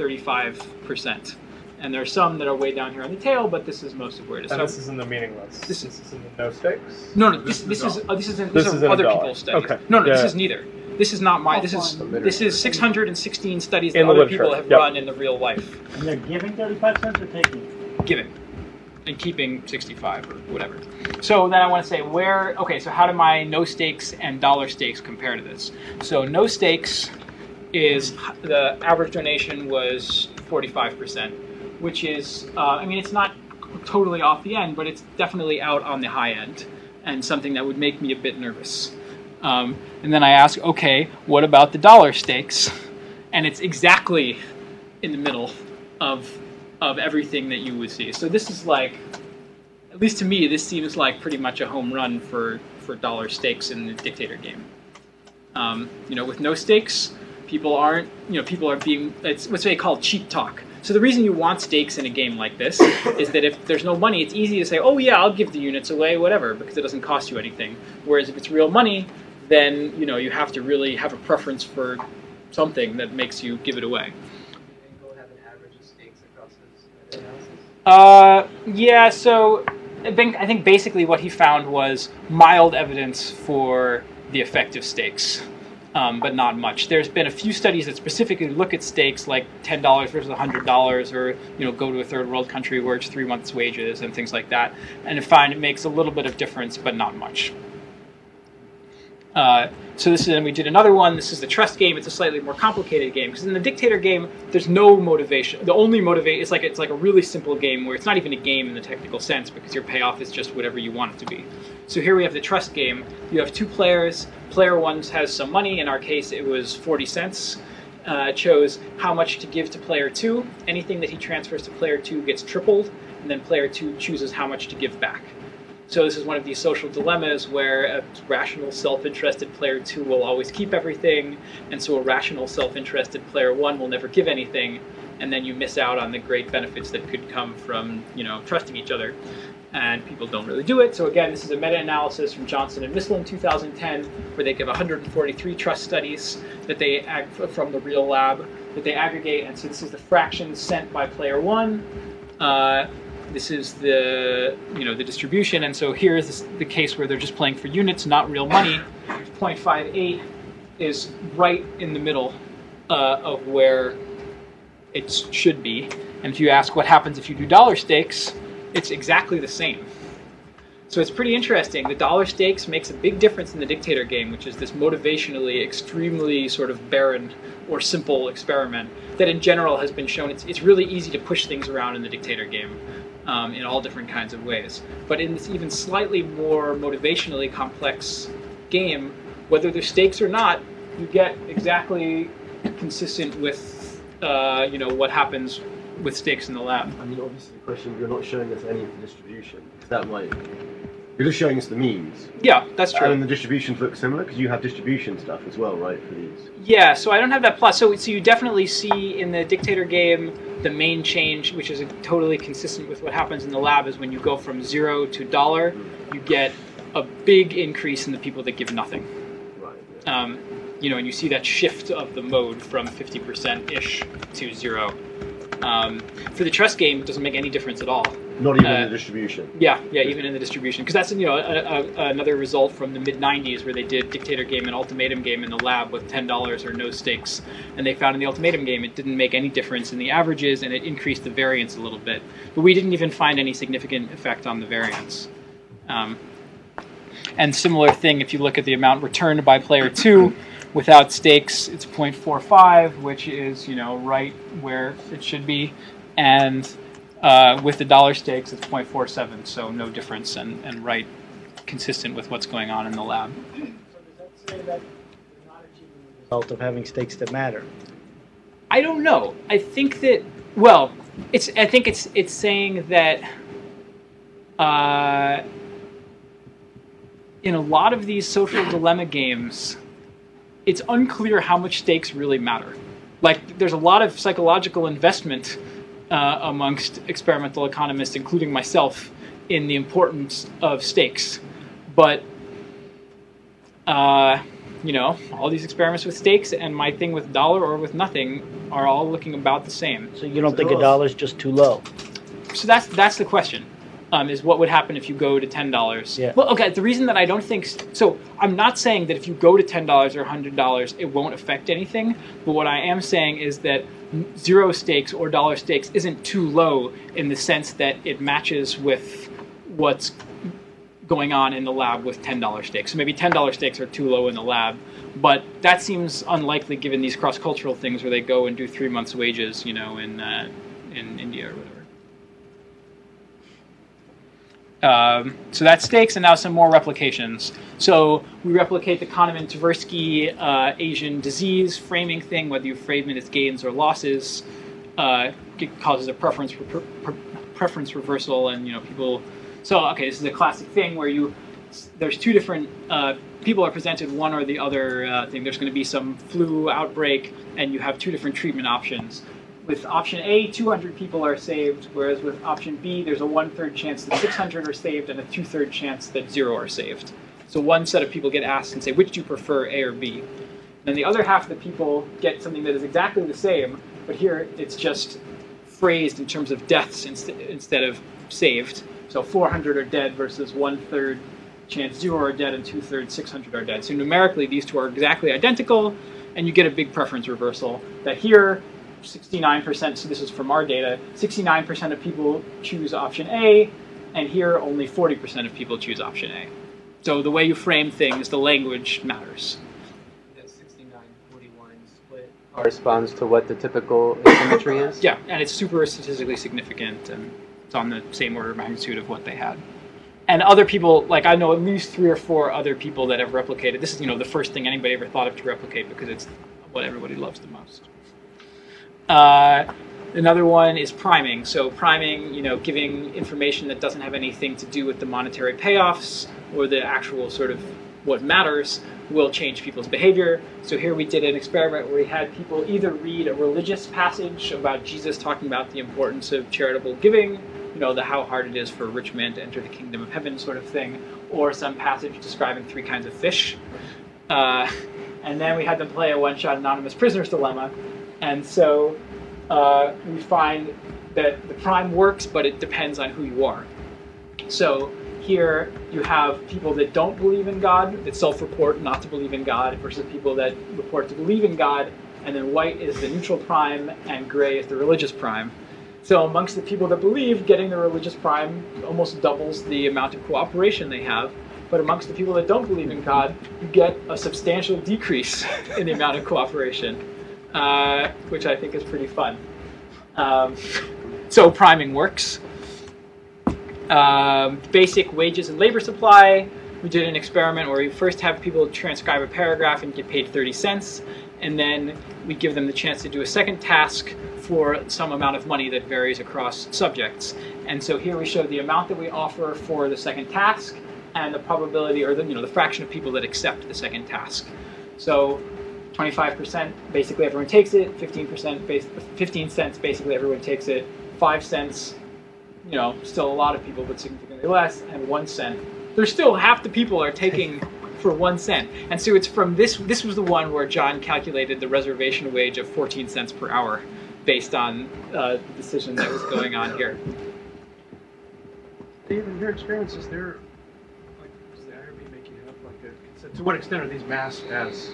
35%. And there are some that are way down here on the tail, but this is most of where it is. And this is in the meaningless. This is in the no stakes. No, this is other people's studies. Okay. No, this is neither. This is not mine. This is 616 studies that other people have run in the real life. And they're giving 35 cents or taking? Giving. And keeping 65 or whatever. So then I want to say so how do my no stakes and dollar stakes compare to this? So no stakes is, the average donation was 45%. Which is, it's not totally off the end, but it's definitely out on the high end, and something that would make me a bit nervous. And then I ask, okay, what about the dollar stakes? And it's exactly in the middle of everything that you would see. So this is like, at least to me, this seems like pretty much a home run for dollar stakes in the Dictator game. With no stakes, people are being, it's what's they call cheap talk. So the reason you want stakes in a game like this is that if there's no money, it's easy to say, oh yeah, I'll give the units away, whatever, because it doesn't cost you anything. Whereas if it's real money, then you have to really have a preference for something that makes you give it away. Yeah, so I think basically what he found was mild evidence for the effective stakes, but not much. There's been a few studies that specifically look at stakes like $10 versus $100, or go to a third world country where it's 3 months' wages and things like that, and find it makes a little bit of difference, but not much. So we did another one. This is the Trust game. It's a slightly more complicated game because in the Dictator game, there's no motivation. The only motivation it's like a really simple game where it's not even a game in the technical sense because your payoff is just whatever you want it to be. So here we have the Trust game. You have 2 players. Player 1 has some money. In our case, it was 40 cents. Chose how much to give to Player 2. Anything that he transfers to Player 2 gets tripled, and then Player 2 chooses how much to give back. So this is one of these social dilemmas where a rational, self-interested Player 2 will always keep everything, and so a rational, self-interested Player 1 will never give anything, and then you miss out on the great benefits that could come from, trusting each other. And people don't really do it. So again, this is a meta-analysis from Johnson and Missel in 2010, where they give 143 trust studies that they from the real lab that they aggregate, and so this is the fractions sent by Player 1. This is the the distribution, and so here is the case where they're just playing for units, not real money. 0.58 is right in the middle of where it should be. And if you ask what happens if you do dollar stakes, it's exactly the same. So it's pretty interesting. The dollar stakes makes a big difference in the Dictator game, which is this motivationally extremely sort of barren or simple experiment that in general has been shown it's really easy to push things around in the Dictator game. In all different kinds of ways. But in this even slightly more motivationally complex game, whether there's stakes or not, you get exactly consistent with what happens with stakes in the lab. I mean, obviously the question, you're not showing us any of the distribution, because that might... You're just showing us the means. Yeah, that's true. And the distributions look similar, because you have distribution stuff as well, right, for these? Yeah, so I don't have that plot. So you definitely see in the Dictator game, the main change, which is totally consistent with what happens in the lab, is when you go from $0 to $1, you get a big increase in the people that give nothing. Right. Yeah. And you see that shift of the mode from 50%-ish to 0. For the Trust game, it doesn't make any difference at all. Not even in the distribution. Yeah, even in the distribution, because that's another result from the mid-90s where they did Dictator game and Ultimatum game in the lab with $10 or no stakes, and they found in the Ultimatum game it didn't make any difference in the averages, and it increased the variance a little bit, but we didn't even find any significant effect on the variance. And similar thing if you look at the amount returned by Player 2. Without stakes, it's 0.45, which is right where it should be, and with the dollar stakes, it's 0.47, so no difference, and right consistent with what's going on in the lab. So does that say that they're not achieving the result of having stakes that matter? I don't know. I think that it's saying that in a lot of these social dilemma games, it's unclear how much stakes really matter. Like, there's a lot of psychological investment amongst experimental economists, including myself, in the importance of stakes. But, all these experiments with stakes and my thing with dollar or with nothing are all looking about the same. So you don't think $1 is just too low? So that's the question. Is what would happen if you go to $10? Yeah. Well, okay. The reason that I don't think so, I'm not saying that if you go to $10 or $100, it won't affect anything. But what I am saying is that 0 stakes or dollar stakes isn't too low in the sense that it matches with what's going on in the lab with $10 stakes. So maybe $10 stakes are too low in the lab, but that seems unlikely given these cross-cultural things where they go and do 3 months' wages, in India or whatever. So that's stakes, and now some more replications. So we replicate the Kahneman-Tversky Asian disease framing thing, whether you frame it as gains or losses. It causes a preference reversal, and people. So okay, this is a classic thing where there's two different people are presented one or the other thing. There's going to be some flu outbreak, and you have two different treatment options. With option A, 200 people are saved, whereas with option B, there's a 1/3 chance that 600 are saved and a 2/3 chance that 0 are saved. So one set of people get asked and say, which do you prefer, A or B? And then the other half of the people get something that is exactly the same, but here it's just phrased in terms of deaths instead of saved. So 400 are dead versus 1/3 chance 0 are dead and 2/3 600 are dead. So numerically, these two are exactly identical, and you get a big preference reversal. That here, 69%, so this is from our data, 69% of people choose option A, and here only 40% of people choose option A. So the way you frame things, the language matters. The 69-41 split corresponds to what the typical asymmetry is? Yeah, and it's super statistically significant, and it's on the same order of magnitude of what they had. And other people, like I know at least 3 or 4 other people that have replicated. This is, the first thing anybody ever thought of to replicate because it's what everybody loves the most. Another one is priming. So priming, giving information that doesn't have anything to do with the monetary payoffs or the actual sort of what matters will change people's behavior. So here we did an experiment where we had people either read a religious passage about Jesus talking about the importance of charitable giving, the how hard it is for a rich man to enter the kingdom of heaven sort of thing, or some passage describing 3 kinds of fish. And then we had them play a one-shot anonymous prisoner's dilemma. And so we find that the prime works, but it depends on who you are. So here you have people that don't believe in God, that self-report not to believe in God, versus people that report to believe in God, and then white is the neutral prime, and gray is the religious prime. So amongst the people that believe, getting the religious prime almost doubles the amount of cooperation they have. But amongst the people that don't believe in God, you get a substantial decrease in the amount of cooperation, which I think is pretty fun. So priming works. Basic wages and labor supply. We did an experiment where we first have people transcribe a paragraph and get paid 30 cents, and then we give them the chance to do a second task for some amount of money that varies across subjects. And so here we show the amount that we offer for the second task and the probability, or the fraction of people that accept the second task. So 25%, basically everyone takes it. 15 cents, basically everyone takes it. 5 cents, still a lot of people, but significantly less. And 1 cent, there's still half the people are taking for 1 cent. And so it's from this was the one where John calculated the reservation wage of 14 cents per hour based on the decision that was going on here. Dave, in your experience, is there, does the IRB make you have to what extent are these masked as,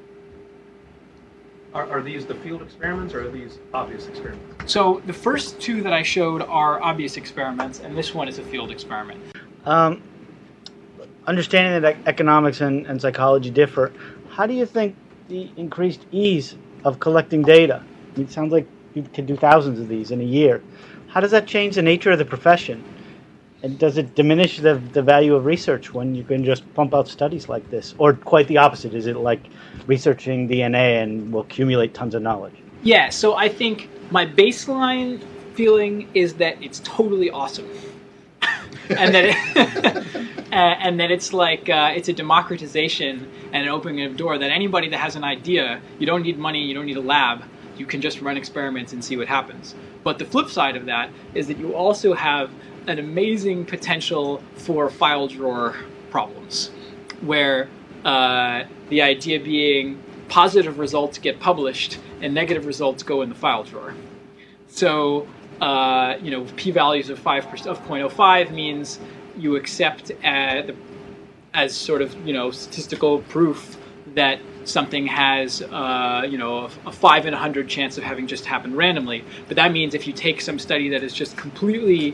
are these the field experiments or are these obvious experiments? So the first 2 that I showed are obvious experiments, and this one is a field experiment. Understanding that economics and psychology differ, how do you think the increased ease of collecting data, it sounds like you could do thousands of these in a year, how does that change the nature of the profession? And does it diminish the value of research when you can just pump out studies like this? Or quite the opposite, is it like researching DNA and will accumulate tons of knowledge? Yeah, so I think my baseline feeling is that it's totally awesome. and that it's like it's a democratization and an opening of a door that anybody that has an idea, you don't need money, you don't need a lab, you can just run experiments and see what happens. But the flip side of that is that you also have an amazing potential for file drawer problems, where the idea being positive results get published and negative results go in the file drawer. So p-values of 0.05 means you accept as sort of statistical proof that something has a 5 in 100 chance of having just happened randomly. But that means if you take some study that is just completely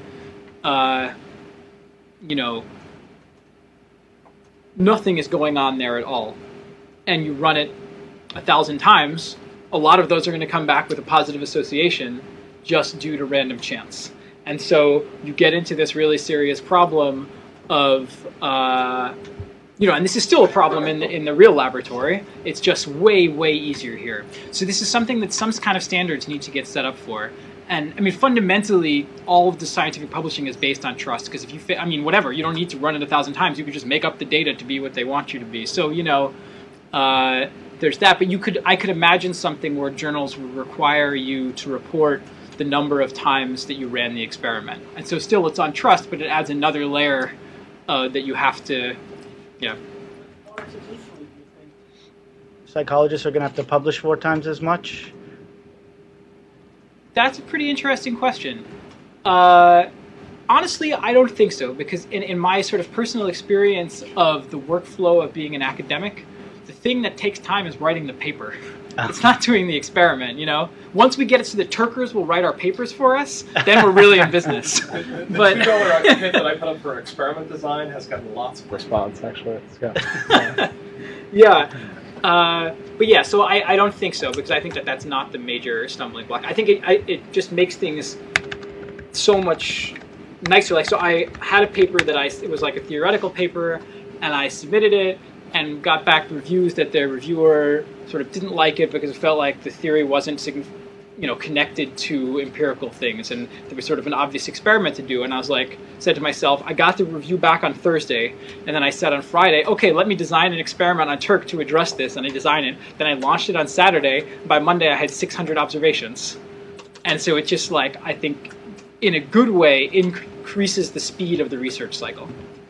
nothing is going on there at all, and you run it 1,000 times, a lot of those are going to come back with a positive association just due to random chance. And so you get into this really serious problem of, and this is still a problem in the real laboratory. It's just way, way easier here. So this is something that some kind of standards need to get set up for. And I mean, fundamentally, all of the scientific publishing is based on trust. Because if you, whatever, you don't need to run it 1,000 times. You could just make up the data to be what they want you to be. So there's that. But I could imagine something where journals would require you to report the number of times that you ran the experiment. And so still, it's on trust, but it adds another layer that you have to, Psychologists are going to have to publish 4 times as much? That's a pretty interesting question. Honestly, I don't think so, because in my sort of personal experience of the workflow of being an academic, the thing that takes time is writing the paper. It's not doing the experiment, Once we get it to the Turkers will write our papers for us, then we're really in business. The $2 kit that I put up for experiment design has gotten lots of response, actually. Yeah. So I don't think so, because I think that's not the major stumbling block. I think it just makes things so much nicer. Like, so I had a paper it was like a theoretical paper, and I submitted it and got back reviews that the reviewer sort of didn't like it because it felt like the theory wasn't connected to empirical things, and there was sort of an obvious experiment to do. And I said to myself, I got the review back on Thursday, and then I said on Friday, okay, let me design an experiment on Turk to address this, and I designed it. Then I launched it on Saturday. By Monday, I had 600 observations. And so it just, I think, in a good way, increases the speed of the research cycle.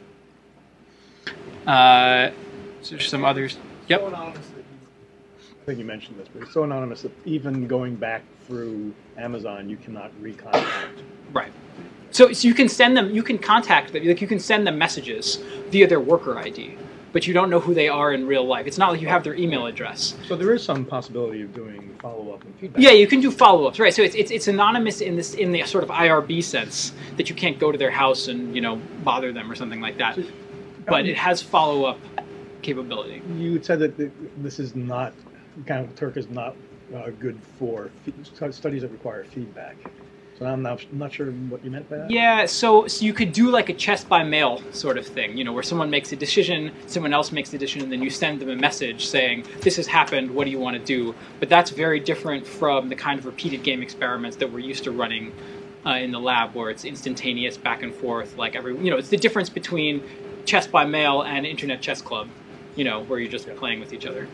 So there's some others. Yep. I think you mentioned this, but it's so anonymous that even going back through Amazon, you cannot recontact. Right. So you can send them, you can contact them, you can send them messages via their worker ID, but you don't know who they are in real life. It's not like you have their email address. So there is some possibility of doing follow-up and feedback. Yeah, you can do follow-ups, right? So it's anonymous in the sort of IRB sense that you can't go to their house and bother them or something like that. But it has follow-up capability. You said that this is not Turk is not good for studies that require feedback. So I'm not sure what you meant by that. Yeah, so you could do like a chess by mail sort of thing, where someone makes a decision, someone else makes a decision, and then you send them a message saying, this has happened, what do you want to do? But that's very different from the kind of repeated game experiments that we're used to running in the lab, where it's instantaneous back and forth, it's the difference between chess by mail and Internet Chess Club, where you're just playing with each other.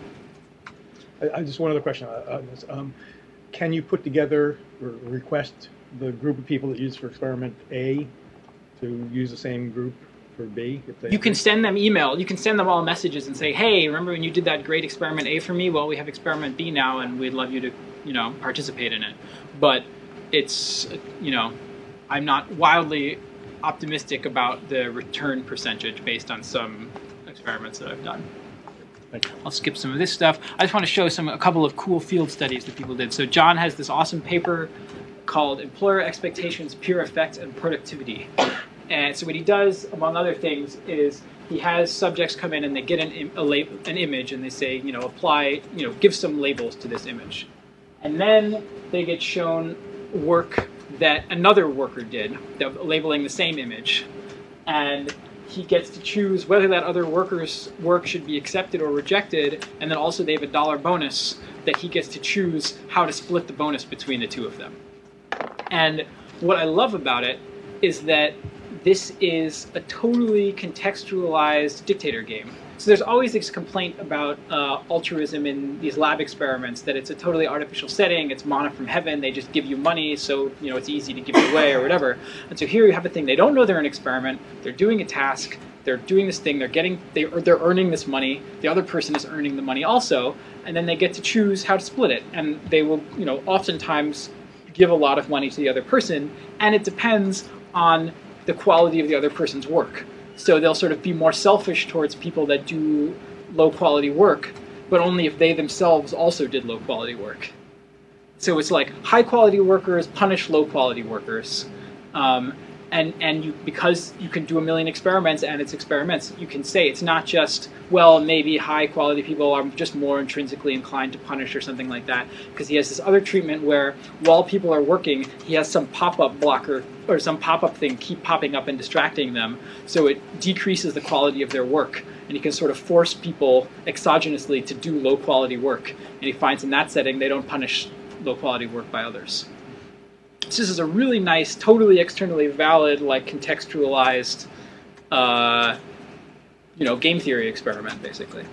I just one other question on this. Can you put together or request the group of people that use for experiment A to use the same group for B? You can send them email. You can send them all messages and say, hey, remember when you did that great experiment A for me? Well, we have experiment B now, and we'd love you to, participate in it. But it's, I'm not wildly optimistic about the return percentage based on some experiments that I've done. I'll skip some of this stuff. I just want to show a couple of cool field studies that people did. So John has this awesome paper called Employer Expectations, Peer Effect, and Productivity. And so what he does, among other things, is he has subjects come in and they get an image and they say, apply, give some labels to this image. And then they get shown work that another worker did, labeling the same image. And he gets to choose whether that other worker's work should be accepted or rejected, and then also they have a $1 bonus that he gets to choose how to split the bonus between the two of them. And what I love about it is that this is a totally contextualized dictator game. So there's always this complaint about altruism in these lab experiments, that it's a totally artificial setting, it's manna from heaven, they just give you money, so it's easy to give it away or whatever. And so here you have a thing, they don't know they're an experiment, they're doing a task, they're doing this thing, they're earning this money, the other person is earning the money also, and then they get to choose how to split it. And they will, oftentimes give a lot of money to the other person, and it depends on the quality of the other person's work. So they'll sort of be more selfish towards people that do low-quality work, but only if they themselves also did low-quality work. So it's like high-quality workers punish low-quality workers. And you, because you can do 1 million experiments and it's experiments, you can say it's not just, well, maybe high quality people are just more intrinsically inclined to punish or something like that. Because he has this other treatment where while people are working, he has some pop-up blocker or some pop-up thing keep popping up and distracting them. So it decreases the quality of their work. And he can sort of force people exogenously to do low quality work. And he finds in that setting they don't punish low quality work by others. So this is a really nice, totally externally valid, like contextualized, game theory experiment, basically.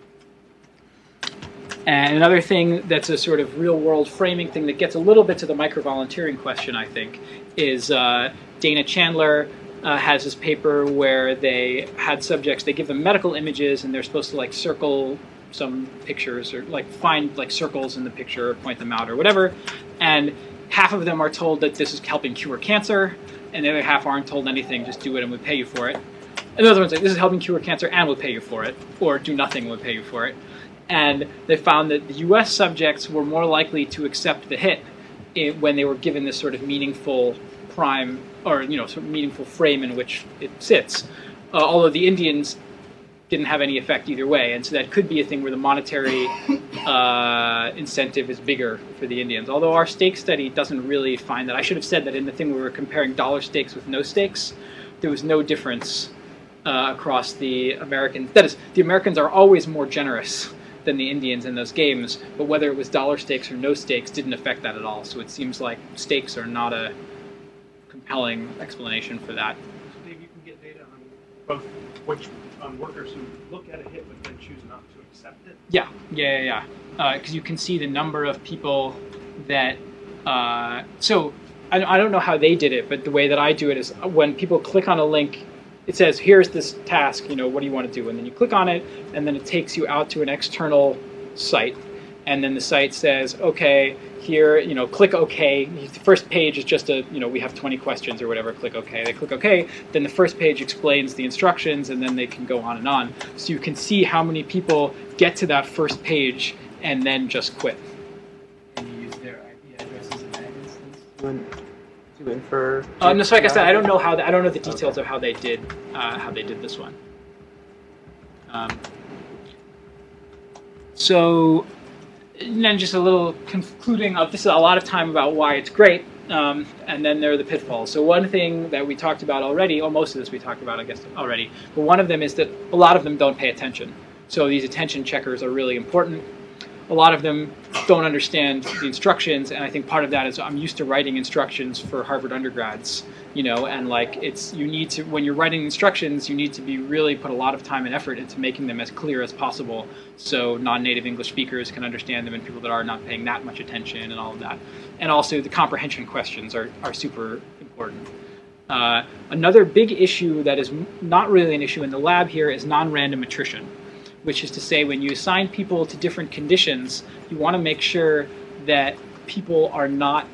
And another thing that's a sort of real-world framing thing that gets a little bit to the micro-volunteering question, I think, is Dana Chandler has this paper where they had subjects, they give them medical images, and they're supposed to like circle some pictures or like find like circles in the picture or point them out or whatever. And half of them are told that this is helping cure cancer, and the other half aren't told anything, just do it and we'll pay you for it. And the other one's like, this is helping cure cancer and we'll pay you for it, or do nothing and we'll pay you for it. And they found that the US subjects were more likely to accept the hit when they were given this sort of meaningful prime, or sort of meaningful frame in which it sits. Although the Indians didn't have any effect either way, and so that could be a thing where the monetary incentive is bigger for the Indians. Although our stake study doesn't really find that. I should have said that in the thing we were comparing dollar stakes with no stakes, there was no difference across the Americans. That is, the Americans are always more generous than the Indians in those games, but whether it was dollar stakes or no stakes didn't affect that at all. So it seems like stakes are not a compelling explanation for that. So Dave, you can get data on both which workers who look at a hit but then choose not to accept it? Yeah. Because you can see the number of people that... so I don't know how they did it, but the way that I do it is when people click on a link, it says, here's this task, what do you want to do? And then you click on it, and then it takes you out to an external site. And then the site says, okay, here, click OK. The first page is just we have 20 questions or whatever, click OK. They click OK. Then the first page explains the instructions, and then they can go on and on. So you can see how many people get to that first page and then just quit. Can you use their IP addresses in that instance to infer? No, so like I said, I don't know I don't know the details of how they did this one. So. And then just a little concluding of this is a lot of time about why it's great, and then there are the pitfalls. So one thing that we talked about already, or most of this we talked about, I guess, already, but one of them is that a lot of them don't pay attention. So these attention checkers are really important. A lot of them don't understand the instructions, and I think part of that is I'm used to writing instructions for Harvard undergrads, and like you need to, when you're writing instructions, you need to be really put a lot of time and effort into making them as clear as possible so non-native English speakers can understand them and people that are not paying that much attention and all of that. And also the comprehension questions are super important. Another big issue that is not really an issue in the lab here is non-random attrition, which is to say when you assign people to different conditions, you want to make sure that people are not...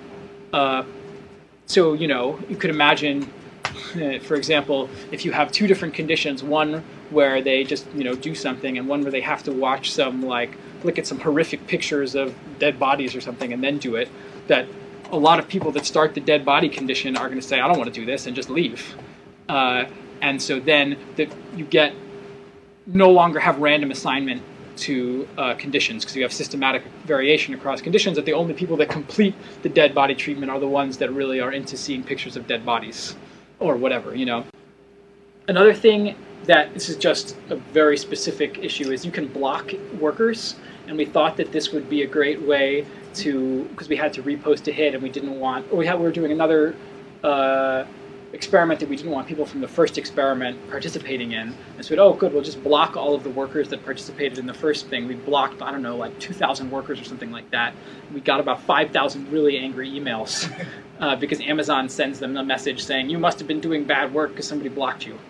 So, you could imagine, for example, if you have two different conditions, one where they just, do something, and one where they have to watch look at some horrific pictures of dead bodies or something and then do it, that a lot of people that start the dead body condition are going to say, I don't want to do this, and just leave. And so then you get no longer have random assignment to conditions, because you have systematic variation across conditions, that the only people that complete the dead body treatment are the ones that really are into seeing pictures of dead bodies or whatever, Another thing that this is just a very specific issue is you can block workers, and we thought that this would be a great way to, because we had to repost a hit and we didn't want, or we were doing another experiment that we didn't want people from the first experiment participating in. And so we good, we'll just block all of the workers that participated in the first thing. We blocked, 2,000 workers or something like that. We got about 5,000 really angry emails because Amazon sends them a message saying, you must have been doing bad work because somebody blocked you.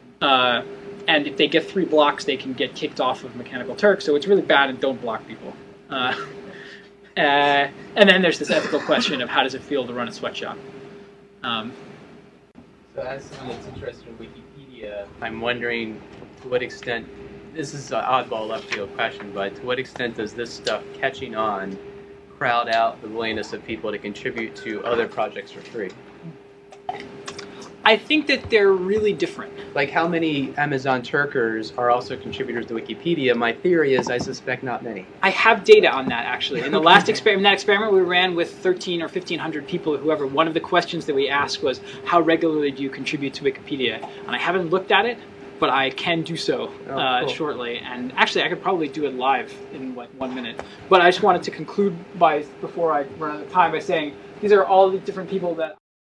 And if they get 3 blocks, they can get kicked off of Mechanical Turk. So it's really bad, and don't block people. And then there's this ethical question of how does it feel to run a sweatshop. So as someone that's interested in Wikipedia, I'm wondering to what extent, this is an oddball left field question, but to what extent does this stuff catching on crowd out the willingness of people to contribute to other projects for free? I think that they're really different. Like how many Amazon Turkers are also contributors to Wikipedia? My theory is I suspect not many. I have data on that actually. In the last experiment we ran with 1,300 or 1,500 people, whoever, one of the questions that we asked was, how regularly do you contribute to Wikipedia? And I haven't looked at it, but I can do so cool. shortly. And actually I could probably do it live in like 1 minute. But I just wanted to conclude before I run out of time by saying these are all the different people that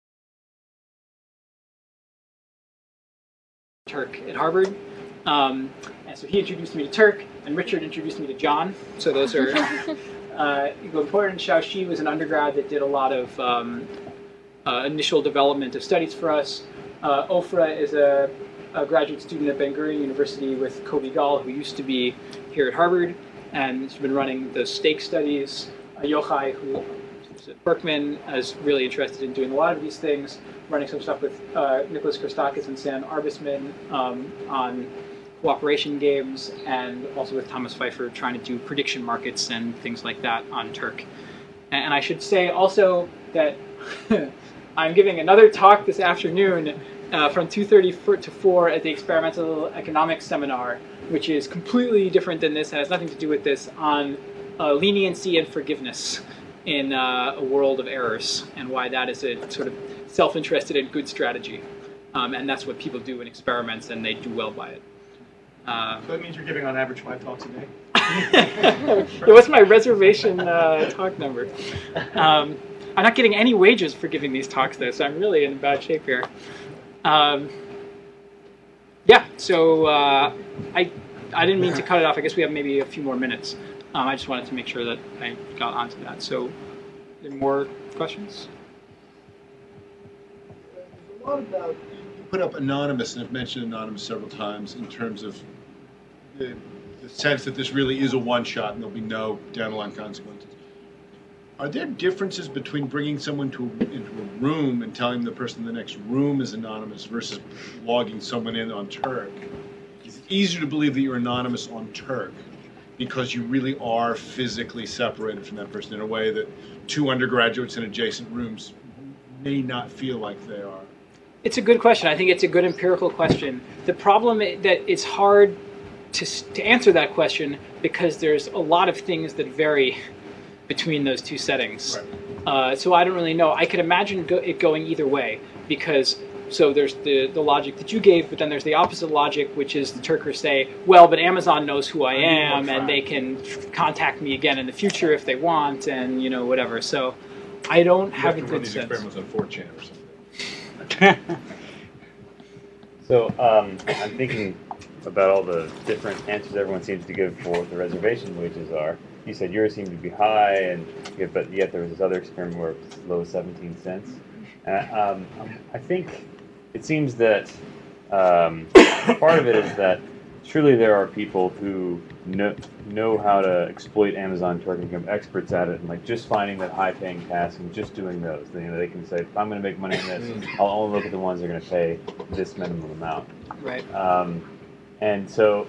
Turk at Harvard. And so he introduced me to Turk, and Richard introduced me to John. So those are important. Xiaoxi was an undergrad that did a lot of initial development of studies for us. Ofra is a graduate student at Ben Gurion University with Kobe Gall, who used to be here at Harvard, and has been running the stake studies. Yochai, who is at Berkman, is really interested in doing a lot of these things, running some stuff with Nicholas Christakis and Sam Arbisman on cooperation games, and also with Thomas Pfeiffer trying to do prediction markets and things like that on Turk. And I should say also that I'm giving another talk this afternoon from 2:30 to 4 at the Experimental Economics Seminar, which is completely different than this, has nothing to do with this, on leniency and forgiveness in a world of errors, and why that is a sort of self-interested and good strategy. And that's what people do in experiments, and they do well by it. So that means you're giving on average 5 talks a day? Yeah, what's my reservation talk number? I'm not getting any wages for giving these talks, though, so I'm really in bad shape here. Yeah, so I didn't mean to cut it off. I guess we have maybe a few more minutes. I just wanted to make sure that I got onto that. So, are there more questions? A lot about, you put up anonymous, and I've mentioned anonymous several times in terms of the sense that this really is a one-shot and there'll be no down-the-line consequences. Are there differences between bringing someone into a room and telling the person in the next room is anonymous versus logging someone in on Turk? It's easier to believe that you're anonymous on Turk because you really are physically separated from that person in a way that 2 undergraduates in adjacent rooms may not feel like they are. It's a good question. I think it's a good empirical question. The problem is that it's hard to answer that question because there's a lot of things that vary between those two settings. Right. So I don't really know. I could imagine it going either way, because so there's the logic that you gave, but then there's the opposite logic, which is the Turkers say, well, but Amazon knows who I am, and they can contact me again in the future if they want, and whatever. So I don't have a good sense. Experiments on 4chan or something. So I'm thinking about all the different answers everyone seems to give for what the reservation wages are. You said yours seemed to be high, but yet there was this other experiment where it was as low as 17 cents. And I think it seems that part of it is that truly there are people who know how to exploit Amazon Turk and become experts at it, and like just finding that high-paying task and just doing those. They can say, if I'm going to make money on this, I'll only look at the ones that are going to pay this minimum amount. Right. And so,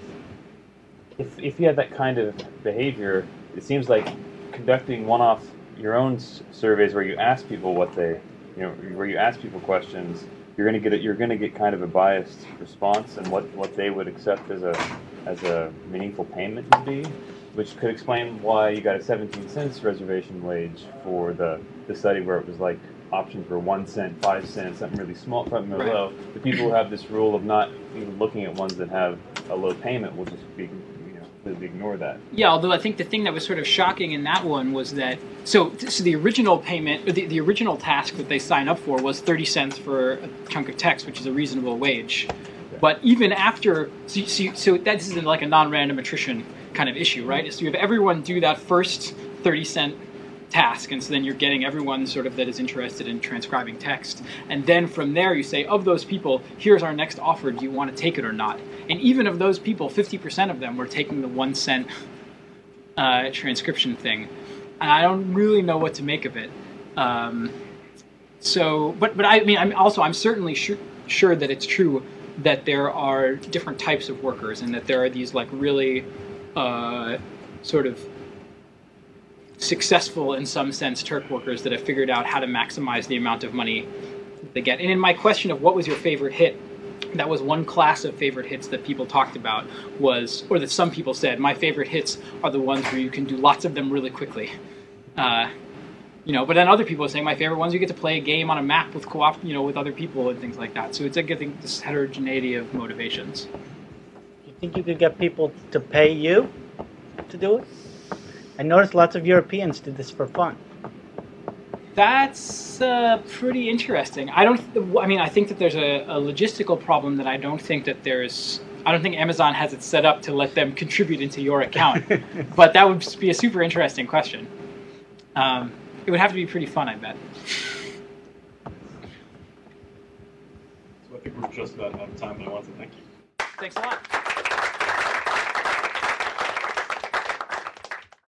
if you have that kind of behavior, it seems like conducting one-off your own surveys where you ask people what they, where you ask people questions, you're going to get kind of a biased response, and what they would accept as a meaningful payment would be, which could explain why you got a 17 cents reservation wage for the study where it was like options were 1 cent, 5 cents, something really small, something really low. The people who have this rule of not even looking at ones that have a low payment will just be, completely ignore that. Yeah, although I think the thing that was sort of shocking in that one was that so the original payment, or the original task that they signed up for was 30 cents for a chunk of text, which is a reasonable wage. Okay. But even after, so that is like a non-random attrition kind of issue, right? So you have everyone do that first 30-cent task, and so then you're getting everyone sort of that is interested in transcribing text, and then from there you say, of those people, here's our next offer, do you want to take it or not? And even of those people, 50% of them were taking the 1 cent transcription thing, and I don't really know what to make of it. But I mean, I'm certainly sure that it's true that there are different types of workers, and that there are these like really sort of successful in some sense Turk workers that have figured out how to maximize the amount of money they get. And in my question of what was your favorite hit, that was one class of favorite hits that people talked about was, or that some people said, my favorite hits are the ones where you can do lots of them really quickly. But then other people are saying my favorite ones you get to play a game on a map with with other people and things like that. So it's like, I think, this heterogeneity of motivations. You think you could get people to pay you to do it? I noticed lots of Europeans did this for fun. That's pretty interesting. I think that there's a logistical problem that I don't think Amazon has it set up to let them contribute into your account. But that would be a super interesting question. It would have to be pretty fun, I bet. So I think we're just about out of time, but I want to thank you. Thanks a lot.